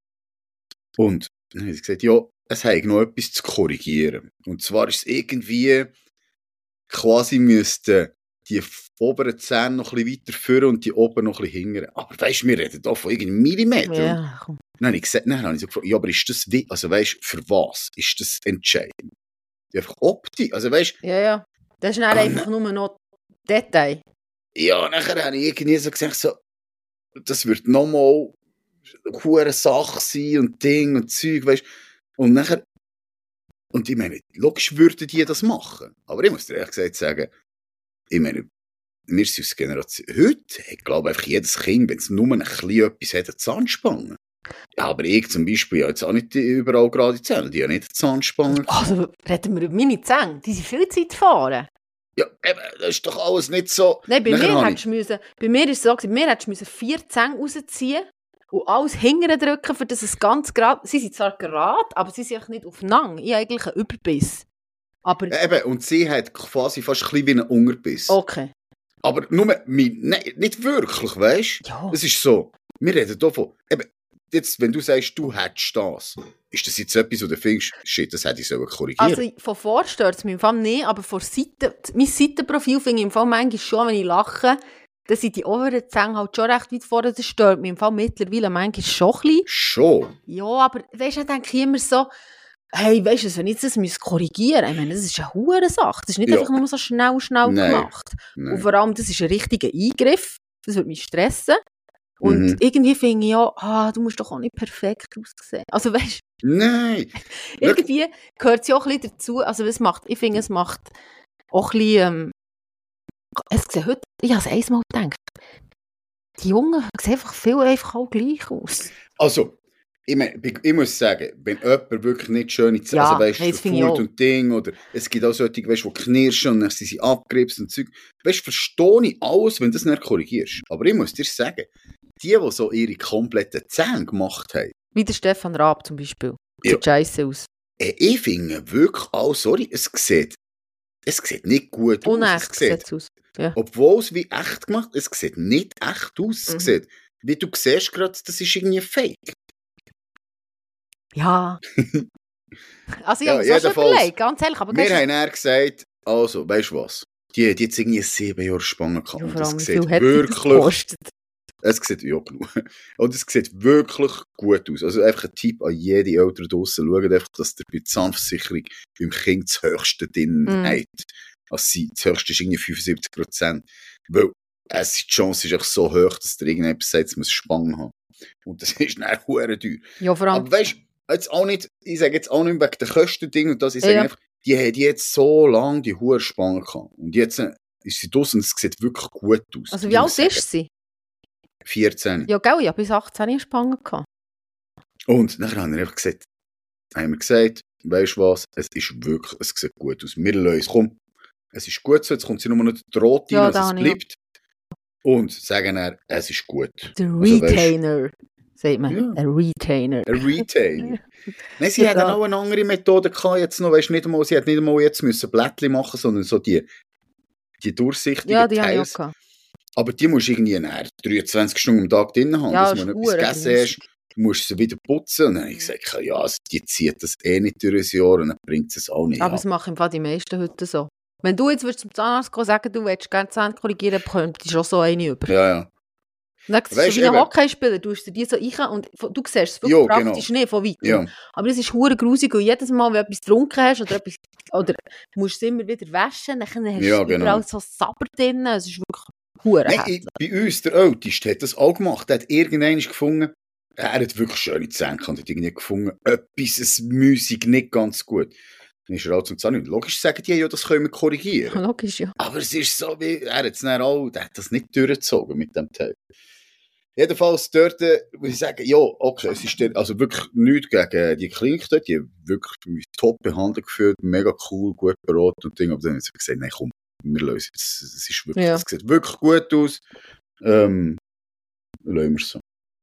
Und dann haben sie gesagt, ja, es hat noch etwas zu korrigieren. Und zwar ist es irgendwie, quasi müssten die oberen Zähne noch ein bisschen weiter führen und die oben noch ein bisschen hinten. Aber weisst du, wir reden hier von irgendeinem Millimeter. Ja, komm. Dann habe ich so gefragt, ja, aber ist das wie, also weisst du, für was ist das entscheidend? Einfach Optik, also weisst du. Ja. Das ist dann einfach nur noch Detail. Ja, nachher habe ich irgendwie so gesagt, so, das wird nochmal eine hohe Sache sein und Ding und Zeug, weisst du. Und nachher, und ich meine, logisch würden die das machen. Aber ich muss dir ehrlich gesagt sagen, ich meine, wir sind aus Generation, heute, ich glaube einfach jedes Kind, wenn es nur ein bisschen etwas hat, eine Zahnspange. Ja, aber ich zum Beispiel, ja, jetzt auch nicht überall gerade Zähne, die haben nicht eine Zahnspange. Also, reden wir über meine Zähne, die sind viel Zeit gefahren. Ja, eben, das ist doch alles nicht so. Nein, bei mir ist es so, bei mir hättest du 4 Zähne rausziehen und alles hinten drücken, für dass es ganz gerade, sie sind zwar gerade, aber sie sind nicht aufeinander. Ich habe eigentlich einen Überbiss. Aber Eben, und sie hat quasi fast ein bisschen wie einen Unterbiss. okay. Aber nur, nein, nicht wirklich, weißt du? Ja. Es ist so, wir reden davon, eben, jetzt, wenn du sagst, du hättest das, ist das jetzt etwas, wo du findest, shit, das hätte ich korrigieren. Also von vor stört es mich im Fall nicht, aber von Seite, mein Seitenprofil finde ich im Fall manchmal schon, wenn ich lache, dann sind die oberen Zähne halt schon recht weit vorne, das stört mich im Fall mittlerweile manchmal schon ein bisschen. Schon? Ja, aber weißt du, dann denke ich immer so, hey, weisst du, wenn ich das korrigieren müsste, ich meine, das ist eine hure Sache. Das ist nicht einfach nur so schnell gemacht. Und vor allem, das ist ein richtiger Eingriff. Das würde mich stressen. Und irgendwie finde ich ja, du musst doch auch nicht perfekt aussehen. Also weisst du, Nein! irgendwie gehört es ja auch ein bisschen dazu. Also ich finde, es macht auch ein bisschen, es sieht heute, ich habe es einmal gedacht, die Jungen sehen einfach auch gleich aus. Also, ich muss sagen, wenn jemand wirklich nicht schöne Zähne, also weißt du, verfault und Ding, oder es gibt auch solche, weißt du, die knirschen und dann sind sie abgeripst und Zeug. Weißt du, verstehe ich alles, wenn du das nicht korrigierst. Aber ich muss dir sagen, die so ihre kompletten Zähne gemacht haben. Wie der Stefan Raab zum Beispiel. Sieht scheisse aus. Ich finde wirklich auch, sorry, es sieht nicht gut aus. Unecht sieht es aus. Ja. Obwohl es wie echt gemacht ist, es sieht nicht echt aus. Es sieht, wie du siehst gerade, das ist irgendwie fake. Ja. Also ich habe es auch schon überlegt, ganz ehrlich. Aber wir haben eher gesagt, also, weißt du was? Die hat jetzt irgendwie 7 Jahre Spangen gehabt. Ja, und das sieht wirklich... Es sieht ja genug. Und es sieht wirklich gut aus. Also einfach ein Tipp an jede Eltern draussen. Schaut einfach, dass ihr bei der Zahnversicherung beim Kind das Höchste drin habt. Also das Höchste ist irgendwie 75%. Weil die Chance ist echt so hoch, dass ihr irgendetwas sagt, es muss Spangen haben. Und das ist dann verdammt teuer. Ja, vor allem... Aber weißt du, jetzt auch nicht, ich sage jetzt auch nicht wegen der Kosten-Ding und das, ich sage einfach, die haben jetzt so lange die hohe Spangen gehabt. Und jetzt ist sie draussen und es sieht wirklich gut aus. Also wie alt ist sie? 14. Ja, gell, ja, bis 18 Spangen gehabt. Und dann haben wir einfach gesagt, weisst du was, es sieht gut aus. Wir lassen es, komm, es ist gut so, jetzt kommt sie nur noch der Rot rein, also es bleibt. Und sagen dann, es ist gut. Der Retainer, sagt man. Ja. Ein Retainer. Ein Retainer. Nein, sie hat dann auch eine andere Methode gehabt, jetzt noch, weißt, sie hat nicht einmal jetzt müssen Blättchen machen, sondern so die durchsichtigen die Teils. Aber die musst du irgendwie 23 Stunden am Tag drin haben, dass du etwas gegessen hast. Du musst sie wieder putzen. Und dann habe ich gesagt, ja, also die zieht das nicht durch ein Jahr und dann bringt es auch nicht. Aber das machen im Fall die meisten heute so. Wenn du jetzt zum Zahnarzt gehen sagen, du willst gerne Zähne korrigieren, bekommst du schon so eine über. Ja. Und dann weißt, so wie ein Hockeyspieler, du hast die so rein und du siehst es wirklich praktisch nicht von weitem. Ja. Aber es ist verdammt grusig und jedes Mal, wenn du etwas getrunken hast oder musst du es immer wieder waschen, dann hast du überall so Sabber drin. Es ist wirklich Nein, bei uns, der Älteste, hat das auch gemacht. Er hat irgendwann gefunden, er hat wirklich schöne Zähne gehabt, hat irgendwie gefunden, etwas müßig nicht ganz gut. Dann ist er auch zum Zahnarzt. Logisch sagen die, ja, das können wir korrigieren. Logisch, ja. Aber es ist so, wie, er hat das nicht durchgezogen mit dem Teil. Jedenfalls dort, muss ich sagen, ja, okay, es ist also wirklich nichts gegen die Klinik dort, die haben wirklich top behandelt geführt, mega cool, gut beraten und Ding, aber dann haben sie gesagt, nein, komm, wir lösen es. Es ist wirklich, es sieht wirklich gut aus. Lassen wir es so.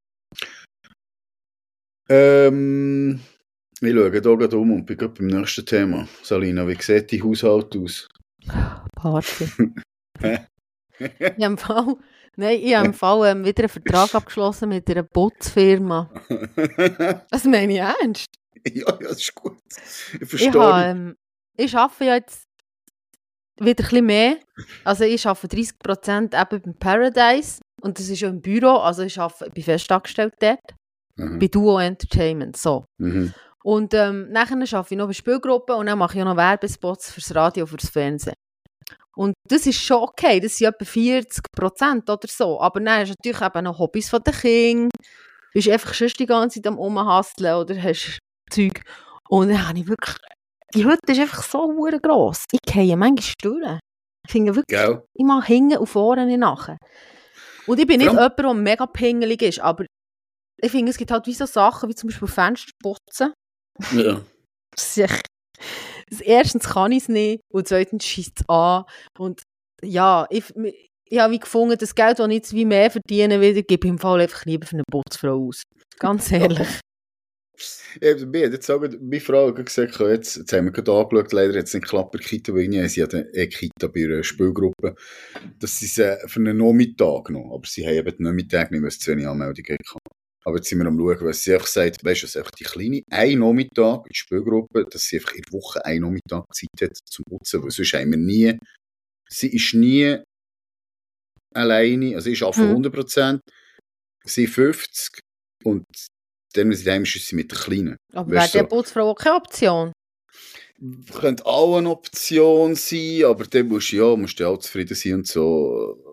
Wir schauen hier gerade um und bin gerade beim nächsten Thema. Salina, wie sieht dein Haushalt aus? Party. Ich habe im Fall wieder einen Vertrag abgeschlossen mit einer Putzfirma. Das meine ich ernst. Ja, das ist gut. Ich verstehe. Ich arbeite jetzt wieder ein bisschen mehr. Also ich arbeite 30% eben beim Paradise. Und das ist ja im Büro. Also ich bin fest angestellt dort. Bei Duo Entertainment. So. Und nachher arbeite ich noch bei Spielgruppen und dann mache ich auch noch Werbespots fürs Radio und fürs Fernsehen. Und das ist schon okay, das sind etwa 40% oder so. Aber dann hast du natürlich eben noch Hobbys von den Kindern. Du bist einfach schon die ganze Zeit am Rumhasteln oder hast Zeug. Und dann habe ich wirklich... Die Hütte ist einfach so gross. Ich gehe manchmal durch. Ich finde wirklich... Gell? Ich mache hinten und vorne nicht nachher. Und ich bin nicht jemand, der mega pingelig ist, aber ich finde, es gibt halt wie so Sachen, wie zum Beispiel Fenster putzen. Ja. Das ist echt... Erstens kann ich es nicht und zweitens schießt es an. Und ja, ich habe wie gefunden, das Geld, das ich jetzt wie mehr verdienen will, gebe ich im Fall einfach lieber für eine Putzfrau aus. Ganz ehrlich. Meine Frau hat gesagt, jetzt haben wir gerade angeschaut, leider hat es nicht geklappt bei der Kita, weil sie hat eine Kita bei einer Spielgruppe. Das ist für einen Nachmittag noch, aber sie haben eben den Nachmittag nicht, weil es zu wenig Anmeldungen hatten. Aber jetzt sind wir am Schauen, weil sie einfach sagt, weißt du, dass einfach die Kleine einen Nachmittag in der Spielgruppe, dass sie einfach in der Woche einen Nachmittag Zeit hat zum Putzen, weil sonst haben wir sie ist nie alleine, also ich arbeite 100%, sie 50% und dann, wenn sie daheim ist, ist sie mit der Kleinen. Aber wäre die Putzfrau auch keine Option? Könnte auch eine Option sein, aber dann musst du auch zufrieden sein und so.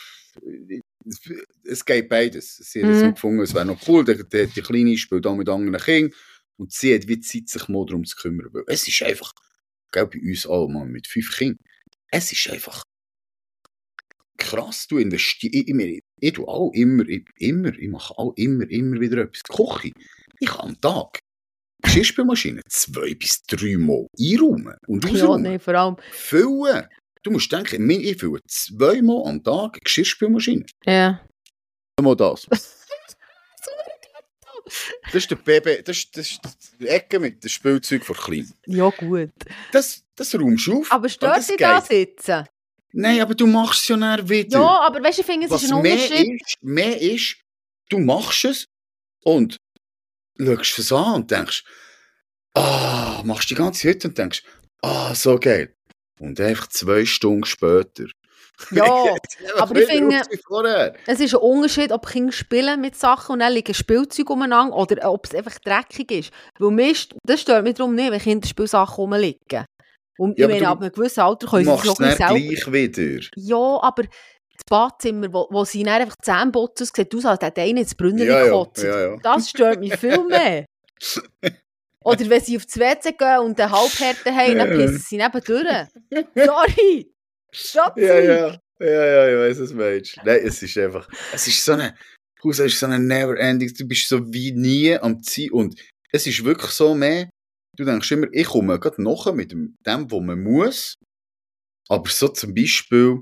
Es geht beides. Sie hat so gefunden, es wäre noch cool, die Kleine spielt auch mit anderen Kindern und sie hat wie Zeit, sich mal darum zu kümmern. Weil es ist einfach, bei uns alle, Mann, mit 5 Kindern, es ist einfach krass, du investierst, ich tue auch immer, ich mache auch immer wieder etwas. Die Küche, ich kann am Tag Geschirrspülmaschine 2 bis 3 Mal einräumen und ausräumen. Ja, nee, vor allem. Füllen. Du musst denken, ich fülle 2 Mal am Tag Geschirrspülmaschine. Ja. Mal das. Das ist der Baby, das ist die Ecke mit dem Spielzeug von Klein. Ja, gut. Das räumst du auf. Aber stört dich das jetzt? Nein, aber du machst es ja dann wieder. Ja, aber weißt du, ich finde, es ist ein Unterschied. Mehr ist, du machst es und schaust es an und denkst, machst die ganze Hütte und denkst, so geil. Und einfach 2 Stunden später. Ja, aber ich finde, es ist ein Unterschied, ob Kinder spielen mit Sachen und dann liegen Spielzeug umeinander oder ob es einfach dreckig ist. Weil Mist, das stört mich darum nicht, wenn Kinder Spielsachen rumliegen. Und ja, ich meine, ab einem gewissen Alter können sie es noch nicht selber. Gleich wieder. Ja, aber das Badzimmer, wo sie dann einfach Zähne putzen, sieht aus, als hätte einer ins Brünnchen gekotzt. Ja. Das stört mich viel mehr. Oder wenn sie aufs WC gehen und eine Halbhärte haben, dann pissen sie nebendurch. Sorry! Schatzi! Ja, ich weiss, was du meinst. Nein, es ist so eine Never-Ending, du bist so wie nie am Ziel. Und es ist wirklich so mehr, du denkst immer, ich komme gerade nachher mit dem, was man muss. Aber so zum Beispiel,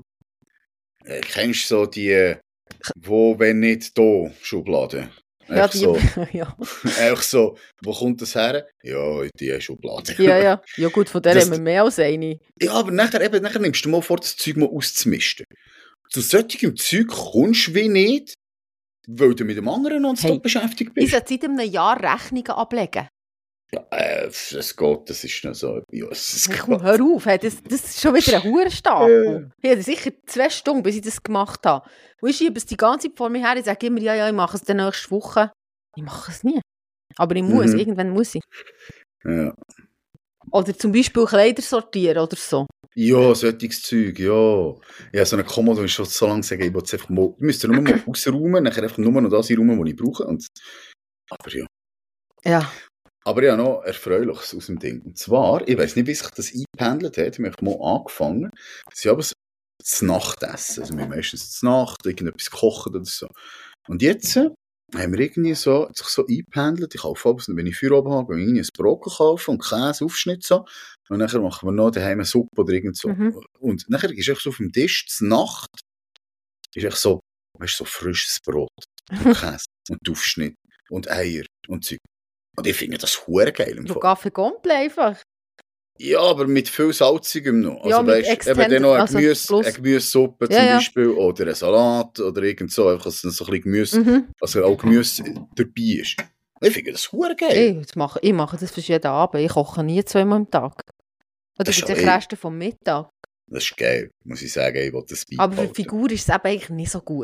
kennst du so die, wo, wenn nicht da, Schublade? Ja, so, ja. Einfach so, wo kommt das her? Ja, die Schublade. Ja. Ja gut, von der haben wir mehr als eine. Ja, aber nachher nimmst du mal vor, das Zeug mal auszumisten. Zu solchem Zeug kommst du wie nicht, weil du mit dem anderen nonstop beschäftigt bist. Ich sollte seit einem Jahr Rechnungen ablegen. Ja, das geht, das ist noch so. Ja, komm, hör auf, das ist schon wieder ein Hurenstapel. Ich hatte sicher 2 Stunden, bis ich das gemacht habe. Und ich schiebe es die ganze Zeit vor mir her, ich sage immer, ja, ich mache es dann nächste Woche. Ich mache es nie. Aber ich muss, irgendwann muss ich. Ja. Oder zum Beispiel Kleider sortieren oder so. Ja, solches Zeug, ja. Ja, so eine Kommode, ich schon so lange sagen, ich will es einfach mal, ich müsste nur mal ausräumen, nachher einfach nur noch das einräumen, was ich brauche. Aber ja. Ja. Aber ja, noch Erfreuliches aus dem Ding. Und zwar, ich weiss nicht, wie sich das eingependelt hat, ich habe mal angefangen, das ist aber das Nachtessen. Also wir haben meistens zur Nacht irgendetwas kochen oder so. Und jetzt haben wir irgendwie so, sich so eingependelt, ich kaufe abends, wenn ich Feierabend habe, gehe ich ein Brocken kaufen und Käse, Aufschnitt so. Und dann machen wir noch daheim eine Suppe oder irgend so. Und dann ist echt so auf dem Tisch, zur Nacht, ist echt so, weißt du, so frisches Brot und Käse und Aufschnitt und Eier und Zeug. Und ich finde das hure geil. Du Kaffee komplett einfach. Ja, aber mit viel Salzigem noch. Also ja, weißt, eben dann noch eine Gemüsesuppe zum Beispiel oder ein Salat oder irgend so, einfach so ein bisschen Gemüse, also auch Gemüse dabei ist. Ich finde das hure geil. Ich mache das für jeden Abend. Ich koche nie 2-mal am Tag. Oder für die Reste vom Mittag. Das ist geil, muss ich sagen. Ich will das beibehalten. Aber für die Figur ist es eben eigentlich nicht so gut.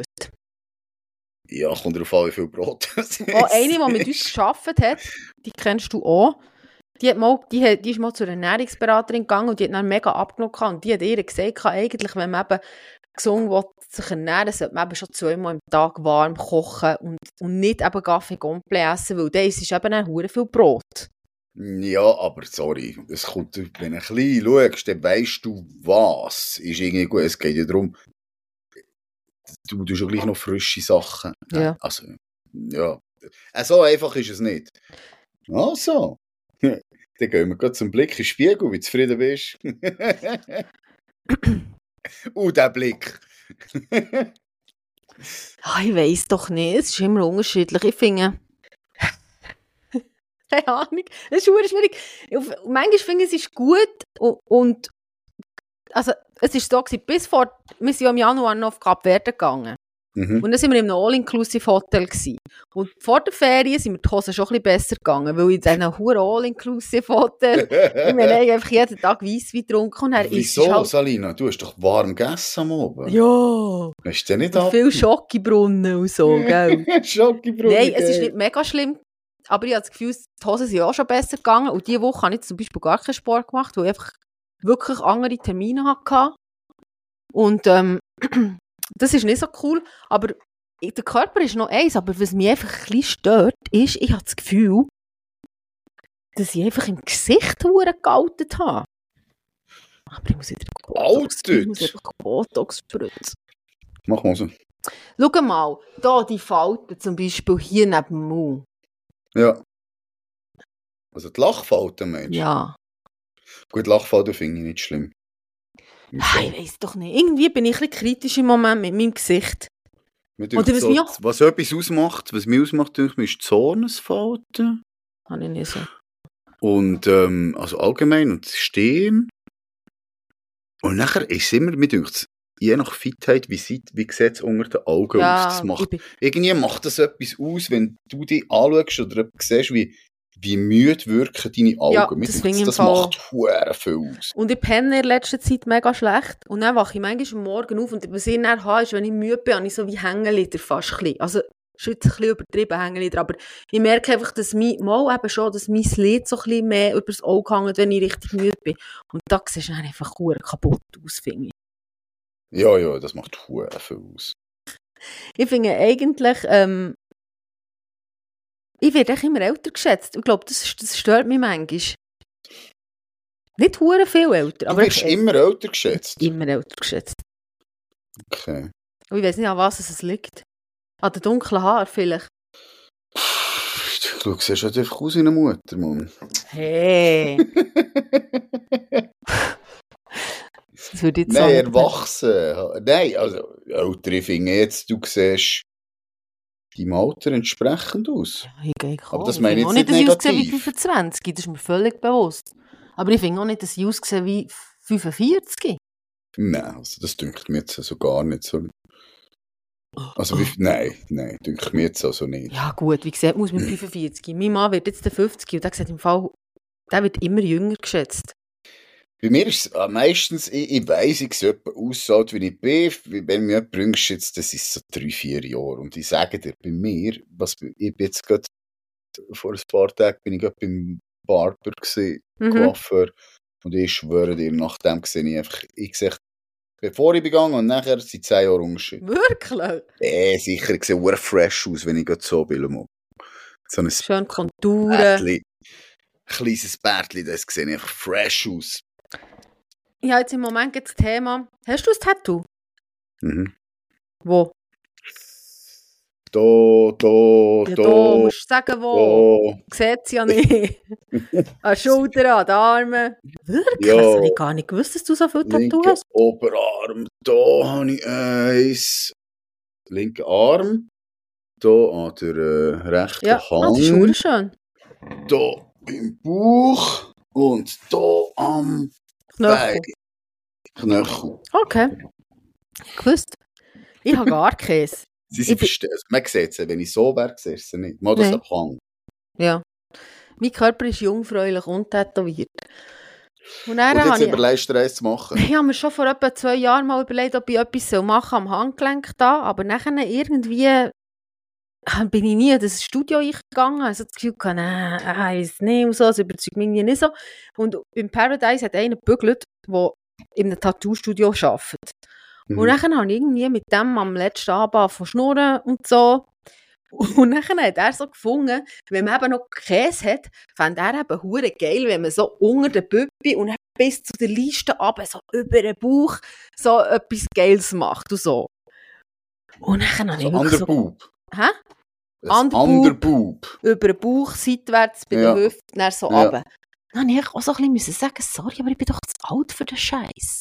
Ja, kommt darauf an, wie viel Brot das ist. Eine, die mit uns gearbeitet hat, die kennst du auch. Die ist mal zur Ernährungsberaterin gegangen und die hat dann mega abgenommen. Und die hat ihr gesagt, eigentlich, wenn man eben gesund will, sich ernähren, sollte man eben schon 2-mal am Tag warm kochen und nicht eben Kaffee komplett essen, weil dann ist es eben auch hure viel Brot. Ja, aber sorry, es kommt, wenn du ein bisschen schaust, dann weisst du, was ist irgendwie gut. Es geht ja darum, du tust ja gleich noch frische Sachen. Ja. Also, ja. So einfach ist es nicht. Also, dann gehen wir gerade zum Blick in den Spiegel, wie zufrieden bist. Der Blick. Ich weiss doch nicht, es ist immer unterschiedlich. Ich finde... Keine Ahnung, das ist super schwierig. Manchmal finde ich, es ist gut und also, es war so gewesen, wir sind ja im Januar noch auf Kap Verde gegangen. Und dann waren wir in einem All-Inclusive-Hotel gewesen. Und vor der Ferien sind mir die Hosen schon ein bisschen besser gegangen, weil in diesem huren All-Inclusive-Hotel wir haben einfach jeden Tag Weisswein getrunken. Wieso, halt... Salina? Du hast doch warm gegessen am Abend. Ja. Hast du nicht viel Schokibrunnen und so, gell? Schokibrunnen. Nein, es ist nicht mega schlimm. aber ich habe das Gefühl, die Hosen sind auch schon besser gegangen. Und diese Woche habe ich zum Beispiel gar keinen Sport gemacht, weil ich einfach wirklich andere Termine hatte. Und das ist nicht so cool. Aber der Körper ist noch eins. Aber was mich einfach ein bisschen stört, ist, ich habe das Gefühl, dass ich einfach im Gesicht gealtet habe. Aber ich muss wieder Botox spritzen. Mach mal so. Schau mal, da die Falten zum Beispiel hier neben dem Mund. Ja. Also die Lachfalten, meinst du? Ja. Gut, Lachfalten finde ich nicht schlimm. Ich weiss doch nicht. Irgendwie bin ich ein bisschen kritisch im Moment mit meinem Gesicht. Oder was etwas ausmacht, was mich ausmacht, ist die Zornesfalten. Habe ich nicht so. Und also allgemein und Stirn. Und nachher ist es immer, mir denkt, je nach Fitheit, wie sieht es unter den Augen aus? Irgendwie macht das etwas aus, wenn du dich anschaust oder siehst, wie müde wirken deine Augen. Ja, das macht verdammt viel aus. Und ich penne in letzter Zeit mega schlecht. Und dann wache ich manchmal am Morgen auf und was ich dann habe, ist, wenn ich müde bin, habe ich so wie Hängenlider fast ein bisschen. Also, das ist jetzt ein bisschen übertrieben, Hängenlider, aber ich merke einfach, dass mein Lid so ein bisschen mehr über das Auge hängt, wenn ich richtig müde bin. Und da siehst du dann einfach kaputt aus, finde ich. Ja, das macht verdammt viel aus. Ich finde eigentlich, ich werde echt immer älter geschätzt. Ich glaube, das stört mich manchmal. Nicht verdammt viel älter. Du wirst immer älter geschätzt? Immer älter geschätzt. Okay. Und ich weiss nicht, an was es liegt. An den dunklen Haaren vielleicht. Du siehst halt einfach aus wie eine Mutter, Mann. Hey! Das würde ich Nein, erwachsen. Nein, also älter, ich finde jetzt, du siehst deinem Alter entsprechend aus. Ja, aber das meine ich jetzt nicht negativ. Ich aussehe wie 25, das ist mir völlig bewusst. Aber ich finde auch nicht, dass ich aussehe wie 45. Nein, also das dünkt mir jetzt so gar nicht so. Also nein, dünkt mir jetzt also nicht. Ja gut, wie gesagt, muss mit 45. Mein Mann wird jetzt 50 und der sagt im Fall, der wird immer jünger geschätzt. Bei mir ist es meistens, ich weiss, ich sehe aussieht, wie ich bin. Wenn mir jemand bringst, jetzt, das ist so 3-4 Jahre. Und ich sage dir, bei mir, ich bin jetzt gerade, vor ein paar Tagen bin ich gerade beim Barber gewesen, Coiffeur. Und ich schwöre dir, nach dem sehe ich einfach, ich sehe, bevor ich begangen und nachher sind 10 Jahre Unterschied. Wirklich? Sicher, ich sehe sehr fresh aus, wenn ich gerade so bin. So ein schön Konturen. Kleines Bärtchen, das sehe ich einfach fresh aus. Ich habe jetzt im Moment das Thema. Hast du ein Tattoo? Mhm. Wo? Da. Du musst sagen, wo. Sieht es ja nicht. An den Schultern, an den Armen. Wirklich? Ja. Das habe ich gar nicht gewusst, dass du so viele Tattoos hast. Oberarm, da habe ich eins. Linker Arm. Da an der rechten Hand. Das ist wunderschön. Da im Bauch. Und da am Knöchel. Okay. Ich wusste. Ich habe gar keins. Sie verstehen es. Man sieht es, wenn ich so wäre, siehst du es nicht. Mal das Hang. Ja. Mein Körper ist jungfräulich und tätowiert. Und jetzt überlegst du dir eins zu machen? Ich habe mir schon vor etwa 2 Jahren mal überlegt, ob ich etwas machen soll am Handgelenk da, aber nachher irgendwie bin ich nie in das Studio eingegangen. Also das Gefühl gehabt, nein, ich weiß nicht und so, das überzeugt mich irgendwie nicht so. Und im Paradise hat einer gebügelt, der in einem Tattoo-Studio arbeitet. Und dann habe ich irgendwie mit dem am letzten Abend von Schnurren und so. Und dann hat er so gefunden, wenn man eben noch Käse hat, fand er eben hure geil, wenn man so unter der Püppi und dann bis zu der Leiste runter, so über den Bauch, so etwas Geiles macht und so. Und dann habe ich wirklich Underboob. Hä? Underboob. Über den Bauch, seitwärts, bei der Hüfte, dann so runter. Dann musste ich auch so ein bisschen sagen, sorry, aber ich bin doch zu alt für den Scheiß.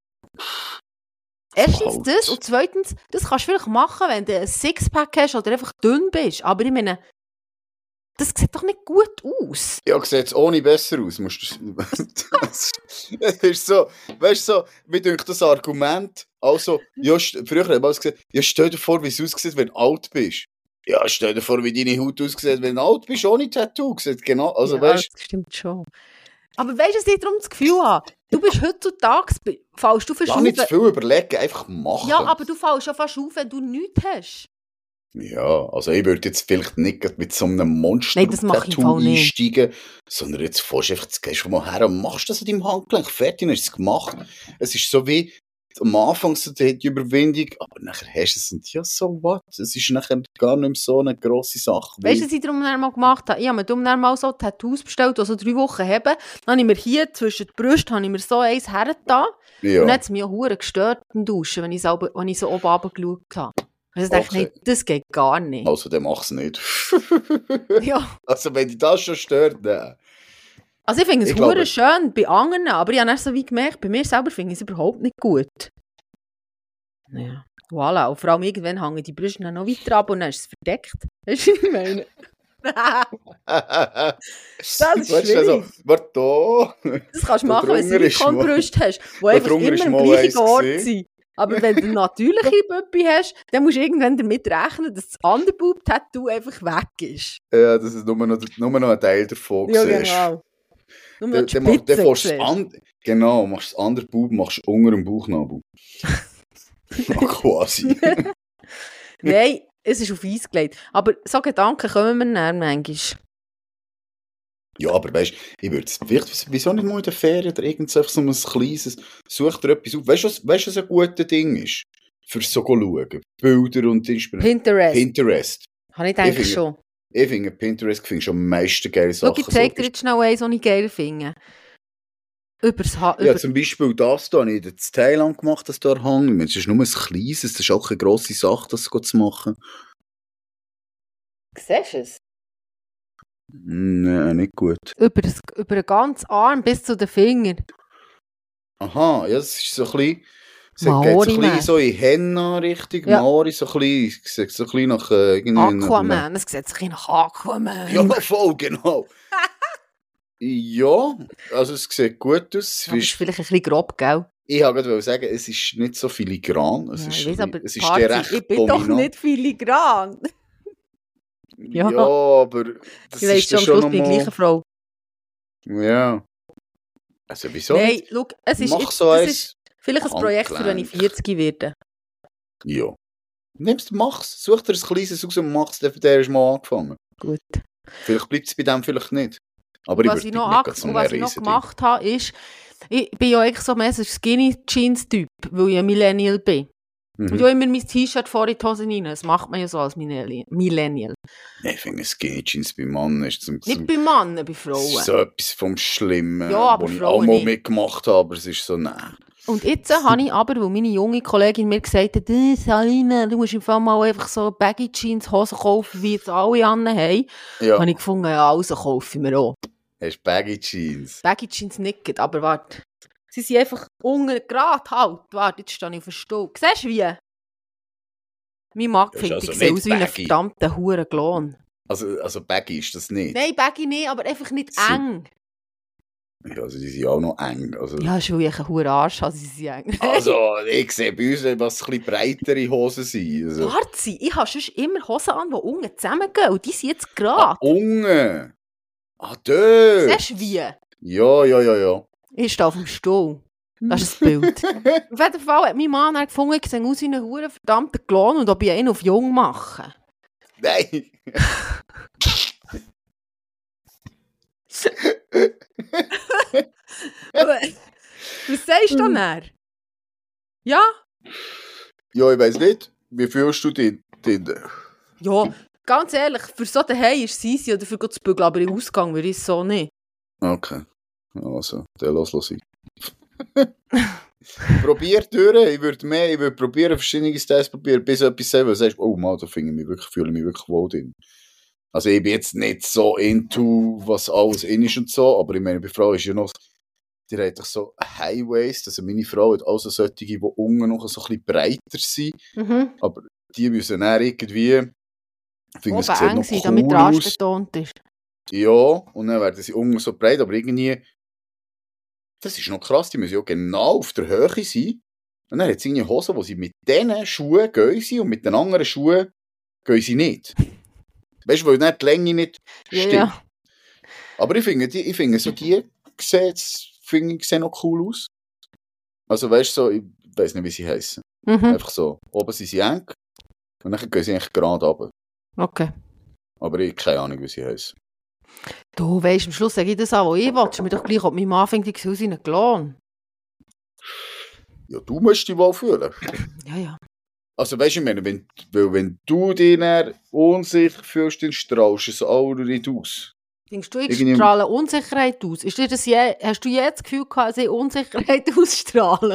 Erstens das und zweitens, das kannst du vielleicht machen, wenn du ein Sixpack hast oder einfach dünn bist. Aber ich meine, das sieht doch nicht gut aus. Ja, sieht es ohne besser aus. Das ist so, weißt du, so, wie denkt das Argument? Also, ja, früher haben wir gesagt, ja, stell dir vor, wie es aussieht, wenn du alt bist. Ja, stell dir vor, wie deine Haut aussieht, wenn du alt bist, ohne Tattoo. Genau, also, ja, weißt, das stimmt schon. Aber weißt du, was ich darum das Gefühl habe? Du bist heutzutage, fällst du fast auf. Gar nicht zu viel überlegen, einfach machen. Ja, aber du fällst schon fast auf, wenn du nichts hast. Ja, also ich würde jetzt vielleicht nicht gerade mit so einem Nein, das mache ich im Monster-Tattoo Fall nicht. einsteigen, sondern jetzt fährst du einfach, jetzt gehst du mal her und machst das an deinem Handgelenk. Fertig, dann ist es gemacht. Es ist so wie am Anfang so die Überwindung, aber nachher hast du es und ja, so what? Es ist nachher gar nicht mehr so eine grosse Sache. Weißt du, was ich darum dann mal gemacht habe? Ich habe mir darum dann mal so Tattoos bestellt, die so 3 Wochen haben. Dann habe ich mir hier zwischen die Brüste habe ich mir so eins hergetan. Ja. Und dann hat es mich auch verdammt gestört beim Duschen, wenn ich so oben runtergeschaut habe. Also ich dachte, Okay. nein, das geht gar nicht. Also, dann mach's nicht. Ja. Also, wenn dich das schon stört, dann... Also ich finde es Ich glaube- verdammt schön bei anderen, aber ich habe dann so wie gemerkt, bei mir selber finde ich es überhaupt nicht gut. Ja, voilà. Und vor allem irgendwann hängen die Brüste dann noch weiter ab und dann ist es verdeckt. Weißt du, was ich meine? das ist Also, schwierig. warte da. Das kannst du Da machen, wenn du drunter ist Silikonbrüste hast, die da einfach drunter immer ist am mal gleichen eins Ort gesehen. sind. Aber wenn du natürliche Püppi hast, dann musst du irgendwann damit rechnen, dass das Underboob-Tattoo einfach weg ist. Ja, dass du nur noch einen Teil davon Ja, siehst. genau. Nur noch die Dann machst Spitze du siehst. genau, machst das andere Bub machst du unter dem Bauchnabel. Ja, quasi. Nein, es ist auf Eis gelegt. Aber so Gedanken kommen mir dann manchmal. Ja, aber weißt du, ich würde es vielleicht, wieso nicht mal in der Ferien oder irgend so ein kleines, such dir etwas auf. Weißt du, was ein gutes Ding ist? Für so schauen. Bilder und Inspiration. Pinterest. Pinterest. Habe ich gedacht finde- schon. Ich finde Pinterest finde ich schon am meisten geile Schau, Sachen. ich zeig dir jetzt schnell eins, was ich geil finde. Ja, zum Beispiel das hier, habe ich in Thailand gemacht, das hier hängt. Es ist nur ein kleines, das ist auch eine grosse Sache, das zu machen. Siehst du es? Nein, nicht gut. Über den ganzen Arm bis zu den Fingern. Aha, ja, das ist so ein bisschen... Es geht Maori so ein bisschen Man. so in Henna-Richtung, Ja. Maori, so ein bisschen, sieht so ein bisschen nach... irgendwie Aquaman, es sieht sich nach Aquaman. Ja, voll, genau. Ja, also es sieht gut aus. Aber es ist vielleicht ein bisschen grob, gell? Ich wollte gerade sagen, es ist nicht so filigran. Es Ja, ist, ich ein weiss, aber bisschen- es ist Party, recht ich bin dominant. doch nicht filigran. Ja, Ja. aber das Ich weiss ist schon, dann am schon Schluss bin ich nochmal... gleiche Frau. Ja. Also wieso Nein, nicht? schau, es ist, Mach jetzt, so das eins. ist vielleicht ein Projekt, für wenn ich Handgelenk. 40 werde. Ja. Mach's. Such dir ein kleines aus und mach's. Der ist mal angefangen. Gut. Vielleicht bleibt es bei dem vielleicht nicht. Aber Und ich was würde ich nicht noch, gerade so was ich noch gemacht habe, ist, ich bin ja eigentlich so mehr so ein Skinny-Jeans-Typ, weil ich ein Millennial bin. Und ich habe immer mein T-Shirt vor in die Hose rein. Das macht man ja so als Millennial. Ich finde Skinny Jeans bei Mann ist Nicht bei Männern, bei das Frauen. ist so etwas vom Schlimmen, Ja, aber wo ich Frauen auch mal nicht. mitgemacht habe, aber es ist so, nein. Und jetzt habe ich aber, weil meine junge Kollegin mir gesagt hat, Salina, du musst im Fall mal einfach so Baggy Jeans Hosen kaufen, wie jetzt alle anderen haben, Ja, habe ich gefunden, ja, also kaufe ich mir auch. hast Baggy Jeans. Baggy Jeans nicht, aber warte. Sie sind einfach unten gerade halt. Warte, jetzt stehe ich auf dem Stuhl. Siehst du wie? Mein Mann Das ist findet, also ich sehe nicht aus wie ein baggy. verdammter Hurenklon. Also Baggy ist das nicht. Nein, Baggy nicht, aber einfach nicht Sie- eng. Ja, also die sind auch noch eng. Also, Ja, ist weil ich ein Hurenarsch habe, sie sind eng. also ich sehe bei uns, was ein bisschen breitere Hosen sind. Also. Warte, ich habe sonst immer Hosen an, die unten zusammengehen. Und die sind jetzt Ah, gerade. unten. Ah, dort. Siehst du wie? Ja. Ich stehe auf dem Stuhl. Das ist das Bild. Auf jeden Fall hat mein Mann dann gefunden, ich sehe aus wie ein Huren verdammter Klon und ob ich einen auf jung mache. Nein. Was sagst du dann? Ja? Ja, ich weiss nicht. Wie fühlst du dich? Ja, ganz ehrlich, für so daheim ist es easy oder für zu bügeln, aber im Ausgang würde ich es so nicht. Okay. Also, dann lass sein. Probier durch. Ich würde probieren, verschiedene Styles probieren, bis etwas sehen, wo du sagst, oh Mann, da fühle ich mich wirklich wohl drin. Also ich bin jetzt nicht so into, was alles in ist und so, aber ich meine, bei Frau ist ja noch, die hat doch so High-Waist, also meine Frau hat also solche, die unten noch so ein bisschen breiter sind, Mhm. aber die müssen dann irgendwie, ich finde, es Oben sieht eng noch sein, damit der cool Arsch aus. betont ist. Ja, und dann werden sie unten so breit, aber irgendwie, das ist noch krass, die müssen ja genau auf der Höhe sein. Und dann hat sie eine Hose, wo sie mit diesen Schuhen gehen sie und mit den anderen Schuhen gehen sie nicht. Weißt du, weil dann die Länge nicht stimmt. Ja. Aber ich finde so die sehen noch cool aus. Also weißt du, so, ich weiß nicht, wie sie heißen. Mhm. Einfach so, oben sind sie eng Und dann gehen sie eigentlich gerade runter. Okay. Aber ich habe keine Ahnung, wie sie heißen. Du weisst, am Schluss sage ich das auch, was ich will. Ist mir doch gleich, ob mein Mann fängt, ich soll seinen Klon. Ja, du musst dich wohl fühlen. Ja. Also weißt du, ich meine, wenn du dich dann unsicher fühlst, dann strahlst du es auch nicht aus. Denkst du, ich strahle Unsicherheit aus? Ist dir das hast du je das Gefühl gehabt, dass ich Unsicherheit ausstrahlen?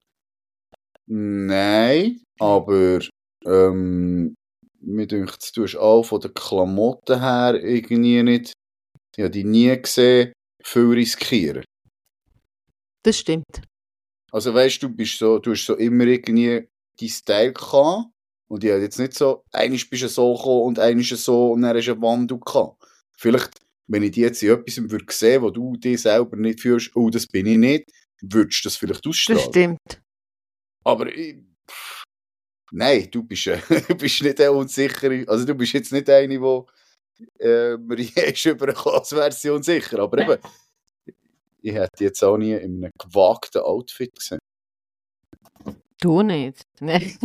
Nein, aber mir denkt, du hast auch von den Klamotten her irgendwie nicht, ich habe dich nie gesehen, viel riskieren. Das stimmt. Also weißt du, du hast so immer irgendwie deinen Style gehabt und ich habe jetzt nicht so, einmal bist du so gekommen und einmal so und dann hast du einen Wandel gehabt. Vielleicht, wenn ich dich jetzt in etwas sehen würde, wo du dich selber nicht fühlst, oh, das bin ich nicht, würdest du das vielleicht ausstrahlen. Das stimmt. Aber nein, du bist nicht der Unsichere. Also du bist jetzt nicht eine, die mir ist übergekommen, als wäre sie unsicher. Aber eben, ich hätte jetzt auch nie in einem gewagten Outfit gesehen. Du nicht. Nein.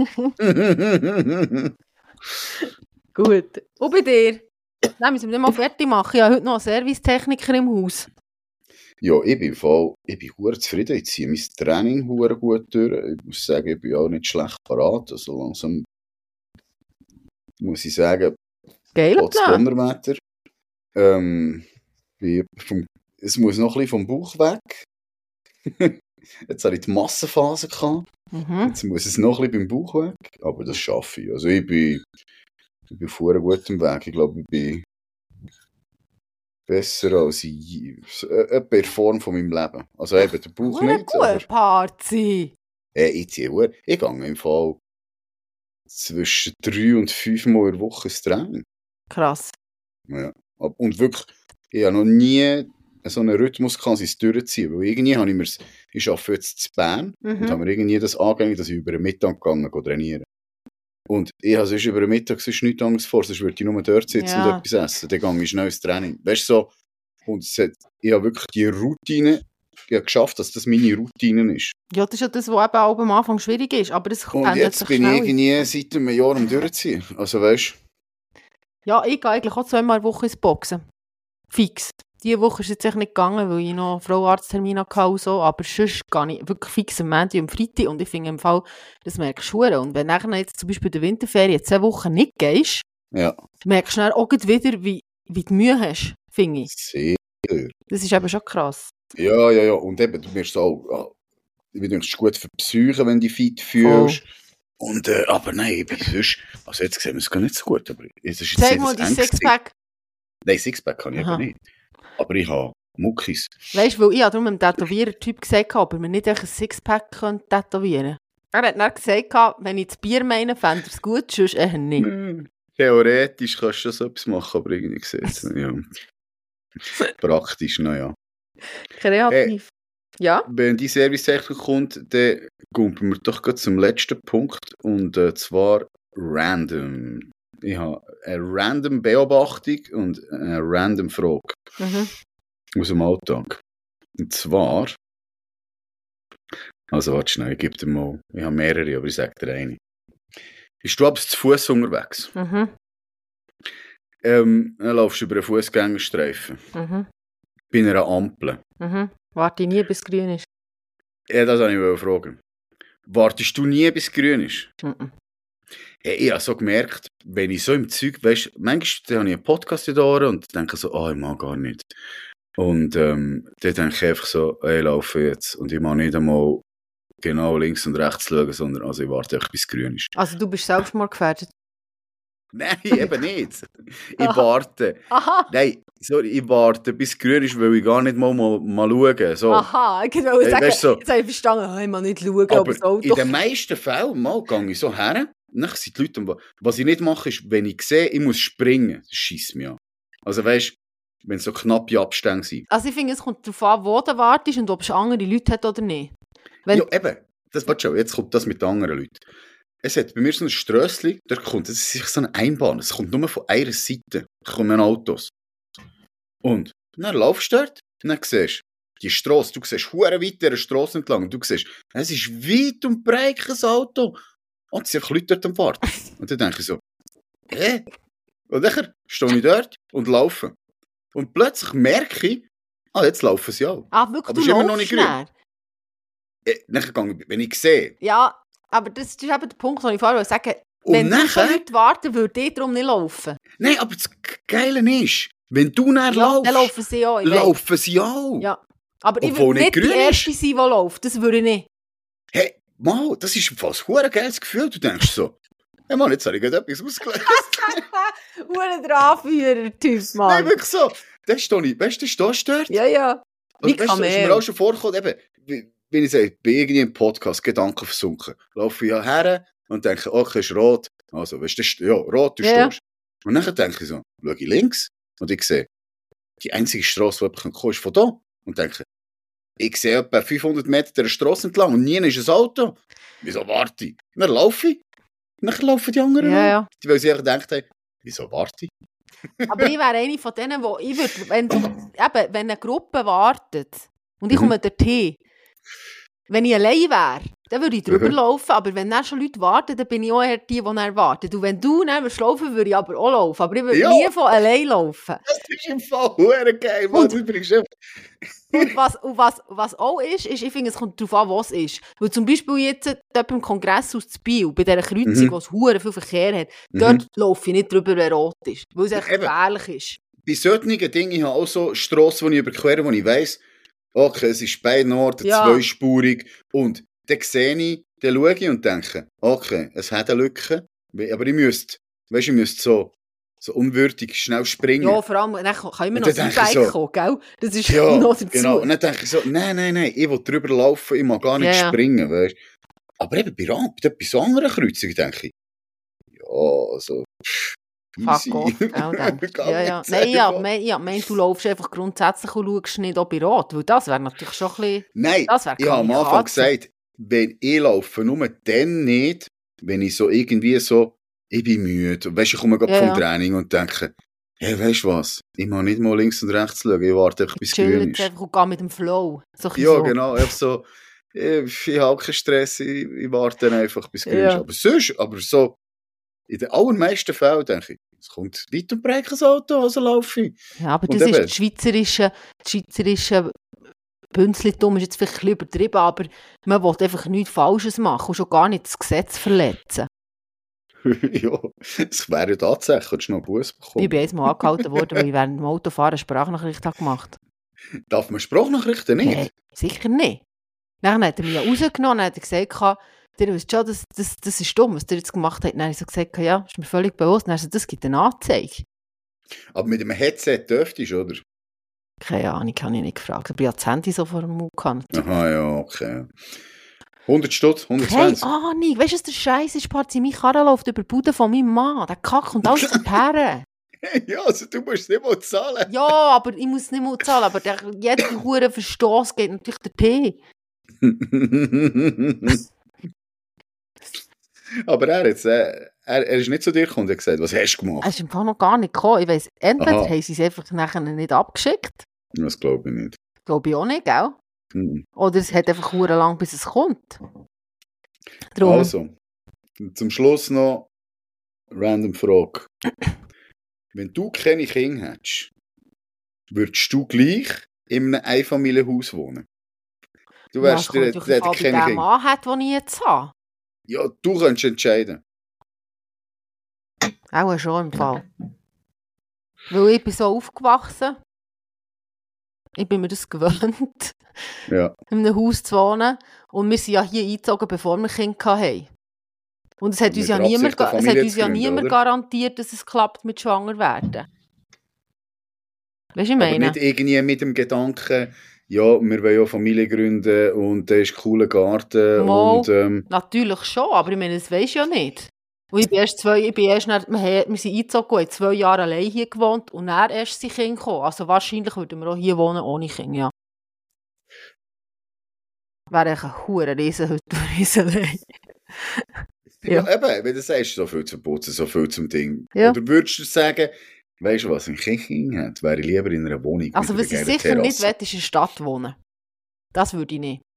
Gut. Und bei dir? Nein, müssen wir nicht mal fertig machen. Ich habe heute noch einen Servicetechniker im Haus. Ja, ich bin verdammt zufrieden. Ich ziehe mein Training verdammt gut durch. Ich muss sagen, ich bin auch nicht schlecht parat. Also langsam muss ich sagen, Geiler Plan. Donnerwetter. Es muss noch ein bisschen vom Bauch weg. Jetzt hatte ich die Massenphase gehabt. Jetzt muss es noch ein bisschen beim Bauch weg. Aber das schaffe ich. Also ich bin verdammt gut im Weg. Ich glaube, ich bin besser als eine Form von meinem Leben. Also eben der Bauch nicht. Aber Party. Ich gehe im Fall zwischen 3 und 5 Mal in der Woche ins Training. Krass. Ja. Und wirklich, ich habe noch nie so einen Rhythmus gehabt, es durchziehen. Weil irgendwie habe ich arbeite jetzt zu Bern und habe mir irgendwie das angehängt, dass ich über den Mittag gegangen trainieren. Und ich habe sonst über den Mittag sonst nichts anderes vor, sonst würde ich nur dort sitzen und etwas essen. Dann gehe ich schnell ins Training. Weißt du, so, und ich habe wirklich die Routine, ich habe geschafft, dass das meine Routine ist. Ja, das ist ja das, was eben auch am Anfang schwierig ist, aber das und jetzt bin ich irgendwie seit einem Jahr am Durchziehen. Also weißt du? Ja, ich gehe eigentlich auch 2-mal in der Woche ins Boxen. Fix. Diese Woche ist es jetzt echt nicht gegangen, weil ich noch einen Frauenarzttermin hatte und so, aber sonst gehe ich wirklich fix am Montag und am Freitag und ich finde im Fall, das merkst du verdammt. Und wenn du jetzt zum Beispiel in der Winterferien 2 Wochen nicht gehst, merkst du dann auch wieder, wie du Mühe hast, finde ich. Sehr. Das ist eben schon krass. Ja. Und eben, du wirst auch, ich denke, es ist gut für die Psyche, wenn du dich fit fühlst. Oh. Und, aber nein, ich bin sonst, also jetzt sehen wir es gar nicht so gut, aber es ist jetzt zeig mal dein Sixpack. Nein, Sixpack kann ich eben nicht. Aber ich habe Muckis. Weißt du, weil ich habe darum einem Tätowierer-Typ gesagt, ob er mir nicht ein Sixpack tätowieren könnte. Er hat dann gesagt, wenn ich das Bier meine, fände er es gut, sonst eher nicht. Theoretisch kannst du so etwas machen, aber irgendwie gesetzt. Ja. Praktisch, naja. Kreativ. Ja? Wenn die Servicetechnik kommt, dann kommen wir doch gerade zum letzten Punkt. Und zwar random. Ich habe eine random Beobachtung und eine random Frage aus dem Alltag. Und zwar, also warte schnell, ich gebe dir mal, ich habe mehrere, aber ich sage dir eine. Bist du abends zu Fuß unterwegs? Dann laufst du über einen Fußgängerstreifen. Bei einer Ampel. Warte ich nie, bis es grün ist? Ja, das wollte ich fragen. Wartest du nie, bis es grün ist? Hey, ich habe so gemerkt, wenn ich so im Zeug, weißt du, manchmal habe ich einen Podcast in den Ohren und denke so, ich mag gar nicht. Und dann denke ich einfach so, ich laufe jetzt. Und ich mag nicht einmal genau links und rechts schauen, sondern also ich warte einfach, bis es grün ist. Also du bist Selbstmordgefährdet? Nein, eben nicht. Ich warte. Aha. Nein, sorry, ich warte, bis es grün ist, weil ich gar nicht mal schauen. So. Aha, ich wollte sagen, weißt, so. jetzt habe ich verstanden, ich muss nicht schauen, aber das Auto... in den meisten Fällen gehe ich so her, dann sind die Leute, was ich nicht mache, ist, wenn ich sehe, ich muss springen, das scheisst mich an. Also weißt, wenn es so knappe Abstände sind. Also ich finde, es kommt darauf an, wo du wartest und ob es andere Leute hat oder nicht. Ja, eben. Das war schon. Jetzt kommt das mit anderen Leuten. Es hat bei mir so ein Strössli, das ist so eine Einbahn. Es kommt nur von einer Seite. Da kommen Autos. Und dann laufst du dort und dann siehst du die Strasse. Du siehst verdammt weit der Strasse entlang. Und du siehst, es ist weit und breit ein Auto. es sind einfach Leute dort am Warten. Und dann denke ich so, Und dann stehe ich dort und laufe. Und plötzlich merke ich, jetzt laufen sie auch. Wirklich, aber du es ist immer noch nicht grün. schnell. Dann wenn ich sehe. Ja, aber das ist eben der Punkt, den ich vorher sagen Und wenn nachher, so Leute warten, würde ich darum nicht laufen. Nein, aber das Geile ist, wenn du dann laufst, dann laufen sie auch. laufen sie auch. Ja. Aber ich Obwohl würde nicht nicht die grün Erste sein, die läuft. Das würde ich nicht. Hey, Mann, das ist fast ein geiles Gefühl. Du denkst so, hey Mann, jetzt habe ich gerade etwas ausgelöst. Der Anführer-Typ, Mann. Nein, wirklich so. Dann stehe ich, weißt du, da stehst du dort. Ja, ja. Und weißt du, ist mir auch schon vorgekommen, eben, wenn ich sage, bin irgendwie im Podcast Gedanken versunken, laufe ich ja her und denke, okay, ist rot. Also, weißt du, ja, rot, du stehst. Und dann denke ich so, schaue ich links und ich sehe, die einzige Strasse, die ich kommen ist von da. Und denke, ich sehe etwa 500 Meter der Strasse entlang und nie ist ein Auto. Wieso warte ich? Und dann laufe ich. Und dann laufen die anderen ja, ja. Die, weil sie sich gedacht haben, wieso warte ich? Aber ich wäre eine von denen, wo ich würde, wenn eine Gruppe wartet und ich komme dorthin, wenn ich allein wäre, dann würde ich drüber laufen, aber wenn dann schon Leute warten, dann bin ich auch eher die dann warten. Und wenn du dann laufen, würde ich aber auch laufen. Aber ich würde nie von allein laufen. Das ist im Fall verdammt geil, Mann. Und was auch ist, ich finde, es kommt darauf an, was es ist. Weil zum Beispiel jetzt beim Kongress aus Biel, bei dieser Kreuzung, wo es verdammt viel Verkehr hat, dort laufe ich nicht drüber, wenn rot ist. Weil es echt gefährlich ist. Bei solchen Dingen, ich habe auch so Strassen, die ich überquere, wo ich weiss, okay, es ist bei Norden zweispurig. Und dann sehe ich, dann schaue ich und denke, okay, es hat eine Lücke, aber ich müsste so unwürdig schnell springen. Ja, vor allem, dann kann immer noch ein Bike kommen, gell? Das ist noch dazu. Genau. Und dann denke ich so, nein, ich will drüber laufen, ich mag gar nicht springen, weißt. Aber eben bei so anderen Kreuzungen denke ich, ja, also, fuck off, ja. Nein, ich meine, du laufst einfach grundsätzlich und schaust nicht auch bei Rot, weil das wäre natürlich schon ein bisschen... Nein, ich habe am Anfang gesagt, wenn ich laufe, nur dann nicht, wenn ich so irgendwie so, ich bin müde, weißt du, ich komme gerade vom Training und denke, hey, weißt du was, ich muss nicht mal links und rechts schauen, ich warte einfach, bis es grün ist. Einfach und gehe mit dem Flow. So genau, einfach so, ich habe keinen Stress, ich warte dann einfach, bis es grün ist. Aber so, in den allermeisten Fällen denke ich, es kommt weit und breit ein Auto, also laufe ich. Ja, aber das ist das schweizerische Bünzlitum, ist jetzt vielleicht ein bisschen übertrieben, aber man will einfach nichts Falsches machen und schon gar nicht das Gesetz verletzen. Ja, es wäre ja tatsächlich, hättest du noch einen Bus bekommen. Ich bin jetzt mal angehalten worden, weil ich während dem Autofahren eine Sprachnachricht gemacht habe. Darf man Sprachnachrichten nicht? Nee, sicher nicht. Dann hat er mich rausgenommen und hat gesagt, ihr wisst schon, das ist dumm, was ihr jetzt gemacht habt. Dann habe ich so gesagt, ja, ist mir völlig bewusst. Dann hat er gesagt, das gibt eine Anzeige. Aber mit dem Headset dürftest du, oder? Keine Ahnung, habe ich nicht gefragt. Aber ich hatte das Handy so vor dem Mund gehabt. Aha, ja, okay. 100 Stutz, 120. Keine Ahnung, weißt du, was der Scheiß ist? Party, mein Karren läuft über die Bude von meinem Mann. Der Kack und alles dorthin. Ja, also du musst nicht mal zahlen. Ja, aber ich muss nicht mal zahlen. Aber jeder hure Verstoß geht natürlich dorthin. Aber er ist nicht zu dir gekommen und hat gesagt, was hast du gemacht? Er ist im Fall noch gar nicht gekommen. Ich weiss, entweder haben sie es einfach nachher nicht abgeschickt. Das glaube ich nicht. Glaube ich auch nicht, gell? Oder es hat einfach hure lang, bis es kommt. Darum. Also, zum Schluss noch random Frage. Wenn du keine Kinder hättest, würdest du gleich in einem Einfamilienhaus wohnen? Du wärst keine Kinder. Der Mann hat, den ich jetzt habe. Ja, du könntest entscheiden. Auch schon im Fall. Weil ich bin so aufgewachsen. Ich bin mir das gewöhnt, in einem Haus zu wohnen. Und wir sind ja hier eingezogen, bevor wir Kinder hatten. Und es hat uns ja niemand garantiert, dass es klappt mit Schwangerwerden. Weißt du, ich meine? Aber nicht irgendwie mit dem Gedanken, ja, wir wollen ja Familie gründen und da ist ein cooler Garten. Natürlich schon, aber ich meine, das weisst du ja nicht. Und wir sind eingezogen und haben 2 Jahre allein hier gewohnt und dann erst sind Kinder gekommen. Also wahrscheinlich würden wir auch hier wohnen ohne Kinder, ja. Wäre echt eine hure Riesenhütte, Riesenlein. Ja, eben, wenn du sagst, so viel zum Putzen, so viel zum Ding. Ja. Oder würdest du sagen, weißt du was, wenn ich Kinder hätte, wäre ich lieber in einer Wohnung. Also was ich sicher nicht will, ist in der Stadt wohnen. Das würde ich nicht.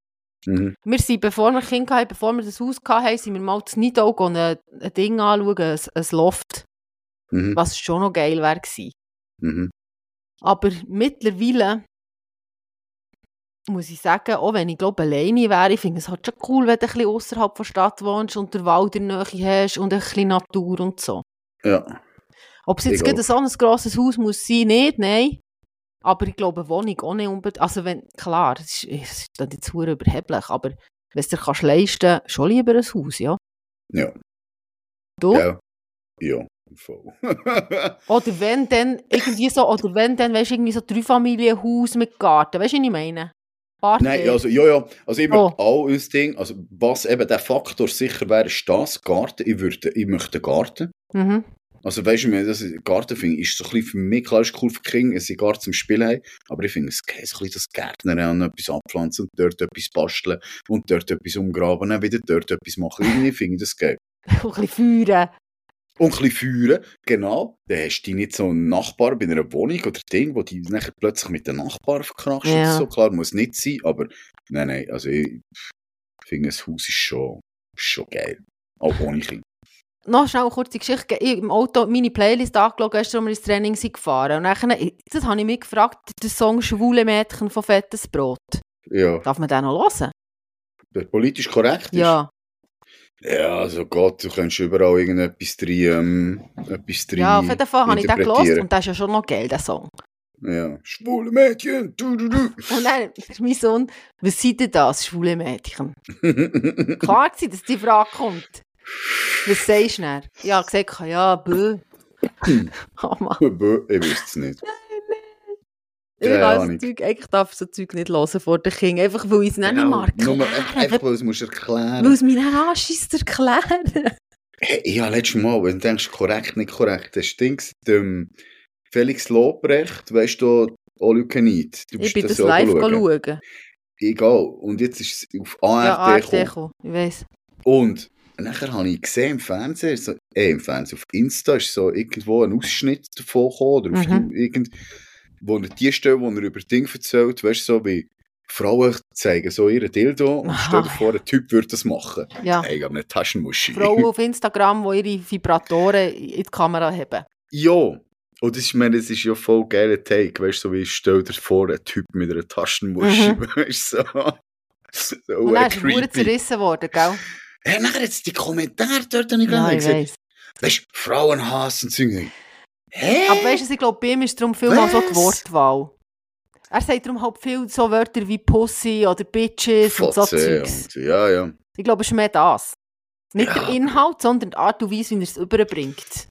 Wir sind, bevor wir Kinder hatten, bevor wir das Haus hatten, sind wir mal zu Nidau ein Ding anschauen, ein Loft, was schon noch geil wäre gewesen. Aber mittlerweile muss ich sagen, auch wenn ich glaube alleine wäre, ich finde es halt schon cool, wenn du ein bisschen außerhalb der Stadt wohnst und den Wald in der Nähe hast und ein bisschen Natur und so. Ja. Ob es jetzt gerade so ein grosses Haus muss sein, nicht, nein. Aber ich glaube, eine Wohnung auch nicht unbedingt. Also wenn, klar, es ist dann jetzt verdammt überheblich, aber wenn es dir kannst leisten, schon lieber ein Haus, ja? Ja. Du? Ja, voll. Oder wenn dann irgendwie so, weißt du, irgendwie so 3-Familienhaus mit Garten, weißt du, was ich meine? Nein, also, ja. Also, ich möchte auch ein Ding, also, was eben der Faktor sicher wäre, ist das, Garten. Ich möchte einen Garten. Also, weißt du, das Garten finde ich, ist so ein bisschen für mich, klar, ist cool für Kinder, dass sie Garten zum Spielen haben, aber ich finde, es geht so ein bisschen das Gärtner an, etwas abpflanzen und dort etwas basteln und dort etwas umgraben, dann wieder dort etwas machen. Irgendwie finde ich das geil. Und ein bisschen feuern. Und ein bisschen feuern, genau. Dann hast du nicht so einen Nachbar bei einer Wohnung oder Ding, wo die nachher plötzlich mit den Nachbarn verknachst. Ja. So klar, muss nicht sein, aber nein, also ich finde, das Haus ist schon geil. Auch ohne Kind. Noch schnell eine kurze Geschichte. Ich habe im Auto meine Playlist angeschaut, gestern, als wir ins Training sind gefahren. Und dann, das habe ich mich gefragt, der Song «Schwule Mädchen von fettes Brot». Ja. Darf man den noch hören? Der politisch korrekt ist? Ja. Ja, also Gott, du kannst überall irgendetwas drin ja, auf jeden Fall habe ich den gehört und das ist ja schon noch geil, der Song. Ja, «Schwule Mädchen, du. Und dann, mein Sohn, was sind denn das, schwule Mädchen? Klar gewesen, dass die Frage kommt. Was sagst du denn? Ja, gesagt, ja, bö. Oh Mann. Bö, ich wüsste es nicht. Ich darf so Zeug nicht hören vor den Kindern, einfach weil ich es nicht mag. Einfach weil du es erklären musst. Weil es mich nicht anschießt zu erklären. Hey, ja, letztes Mal, wenn du denkst, korrekt, nicht korrekt, das Ding, Felix Lobrecht, weißt du, All You Can Eat. Ich bin das live schauen. Egal, und jetzt ist es auf ARD gekommen. Ich weiss. Und nachher habe ich gesehen im Fernsehen, auf Insta ist so irgendwo ein Ausschnitt davon gekommen, oder auf wo er die Stelle, wo er über Dinge erzählt, weißt du, so wie Frauen zeigen so ihre Dildo und stell dir vor, ein Typ würde das machen. Ja. Hey, aber eine Taschenmuschi. Frauen auf Instagram, die ihre Vibratoren in die Kamera haben. Ja, und das ist ja voll geiler Take, weißt du, so wie stell dir vor, ein Typ mit einer Taschenmuschi, weißt du, so und dann ist er zerrissen worden, gell? Hey, nachher jetzt die Kommentare dort habe ich gesagt, weißt du, Frauen hassen Züge. Hä? Aber weißt du, ich glaube, bei ihm ist darum viel mal so die Wortwahl. Er sagt darum halt viel so Wörter wie Pussy oder Bitches und so Zeugs. Ja. Ich glaube, es ist mehr das. Nicht der Inhalt, sondern die Art und Weise, wie er es überbringt.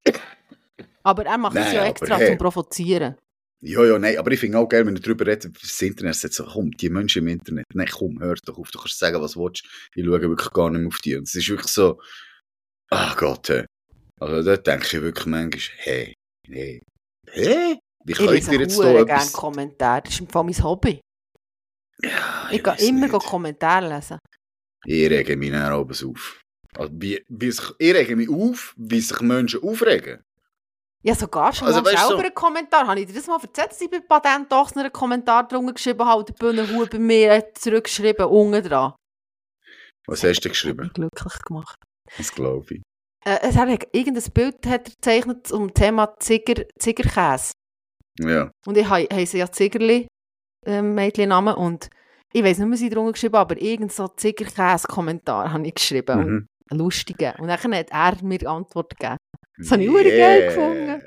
Aber er macht es ja extra zum Provozieren. Ja, nein, aber ich finde auch geil, wenn du darüber redest, das Internet sagt so, komm, die Menschen im Internet, nein, komm, hör doch auf, du kannst sagen, was du willst, ich schaue wirklich gar nicht mehr auf die. Und es ist wirklich so, ach Gott, hey. Also da denke ich wirklich manchmal, hey, wie könnt ihr jetzt so etwas... Ich lese gerne Kommentare, das ist im Fall mein Hobby. Ja, ich gehe immer Kommentare lesen. Ich rege mich dann abends auf. Also, ich rege mich auf, wie sich Menschen aufregen. Ja, sogar schon mal selber einen Kommentar. Habe ich dir das mal erzählt, dass ich bei Patentochsen einen Kommentar drunter geschrieben habe, der Bühnenhuhn bei mir zurückgeschrieben, unten dran. Was hast du geschrieben? Ich glücklich gemacht. Das glaube ich. Es hat irgendein Bild hat er gezeichnet zum Thema Zigerkäse. Ja. Und ich heisse ja Zigerli, Mädchennamen, und ich weiss nicht, was ich drunter geschrieben habe, aber irgendein so Zigerkäse-Kommentar habe ich geschrieben. Und einen lustigen. Und dann hat er mir Antwort gegeben. Das habe ich geil gefunden.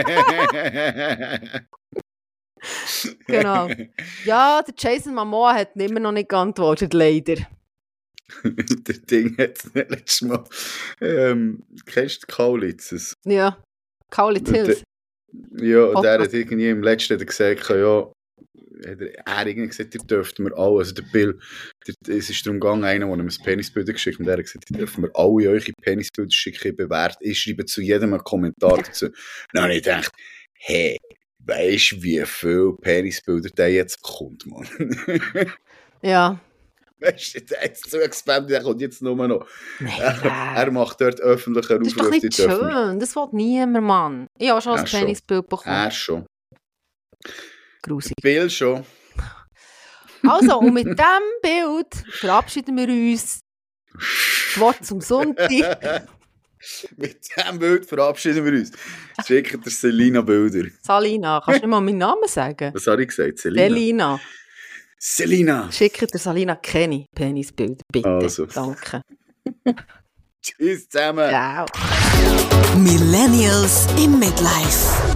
Genau. Ja, der Jason Momoa hat immer noch nicht geantwortet, leider. Der Ding hat letztes Mal. Kennst du Kaulitzes? Ja, Kaulitz Hills. Ja, und der hat irgendwie im letzten gesagt, ja, er irgendwie gesagt, ihr dürft mir alle, also der Bill, es ist darum gegangen, einer, der ihm ein Penisbild geschickt hat, und der hat gesagt, ihr dürft mir alle eure Penisbilder schicken, ich schreibe zu jedem einen Kommentar dazu. Dann habe ich gedacht, hey, weisst du, wie viele Penisbilder der jetzt bekommt, Mann? Ja. Weißt du, der ist so gespammt, der kommt jetzt nur noch. Er macht dort öffentliche Aufrufe. Das ist doch nicht schön, das will niemand, Mann. Ich habe schon ein Penisbild bekommen. Er schon. Grusig. Bill schon. Also, und mit diesem Bild verabschieden wir uns. Das Wort zum Sonntag. Mit diesem Bild verabschieden wir uns. Schickt der Selina Bilder. Salina, kannst du nicht mal meinen Namen sagen? Was habe ich gesagt? Selina. Selina. Schickt der Salina keine Penisbilder, bitte. Also. Danke. Tschüss zusammen. Ciao. Millennials im Midlife.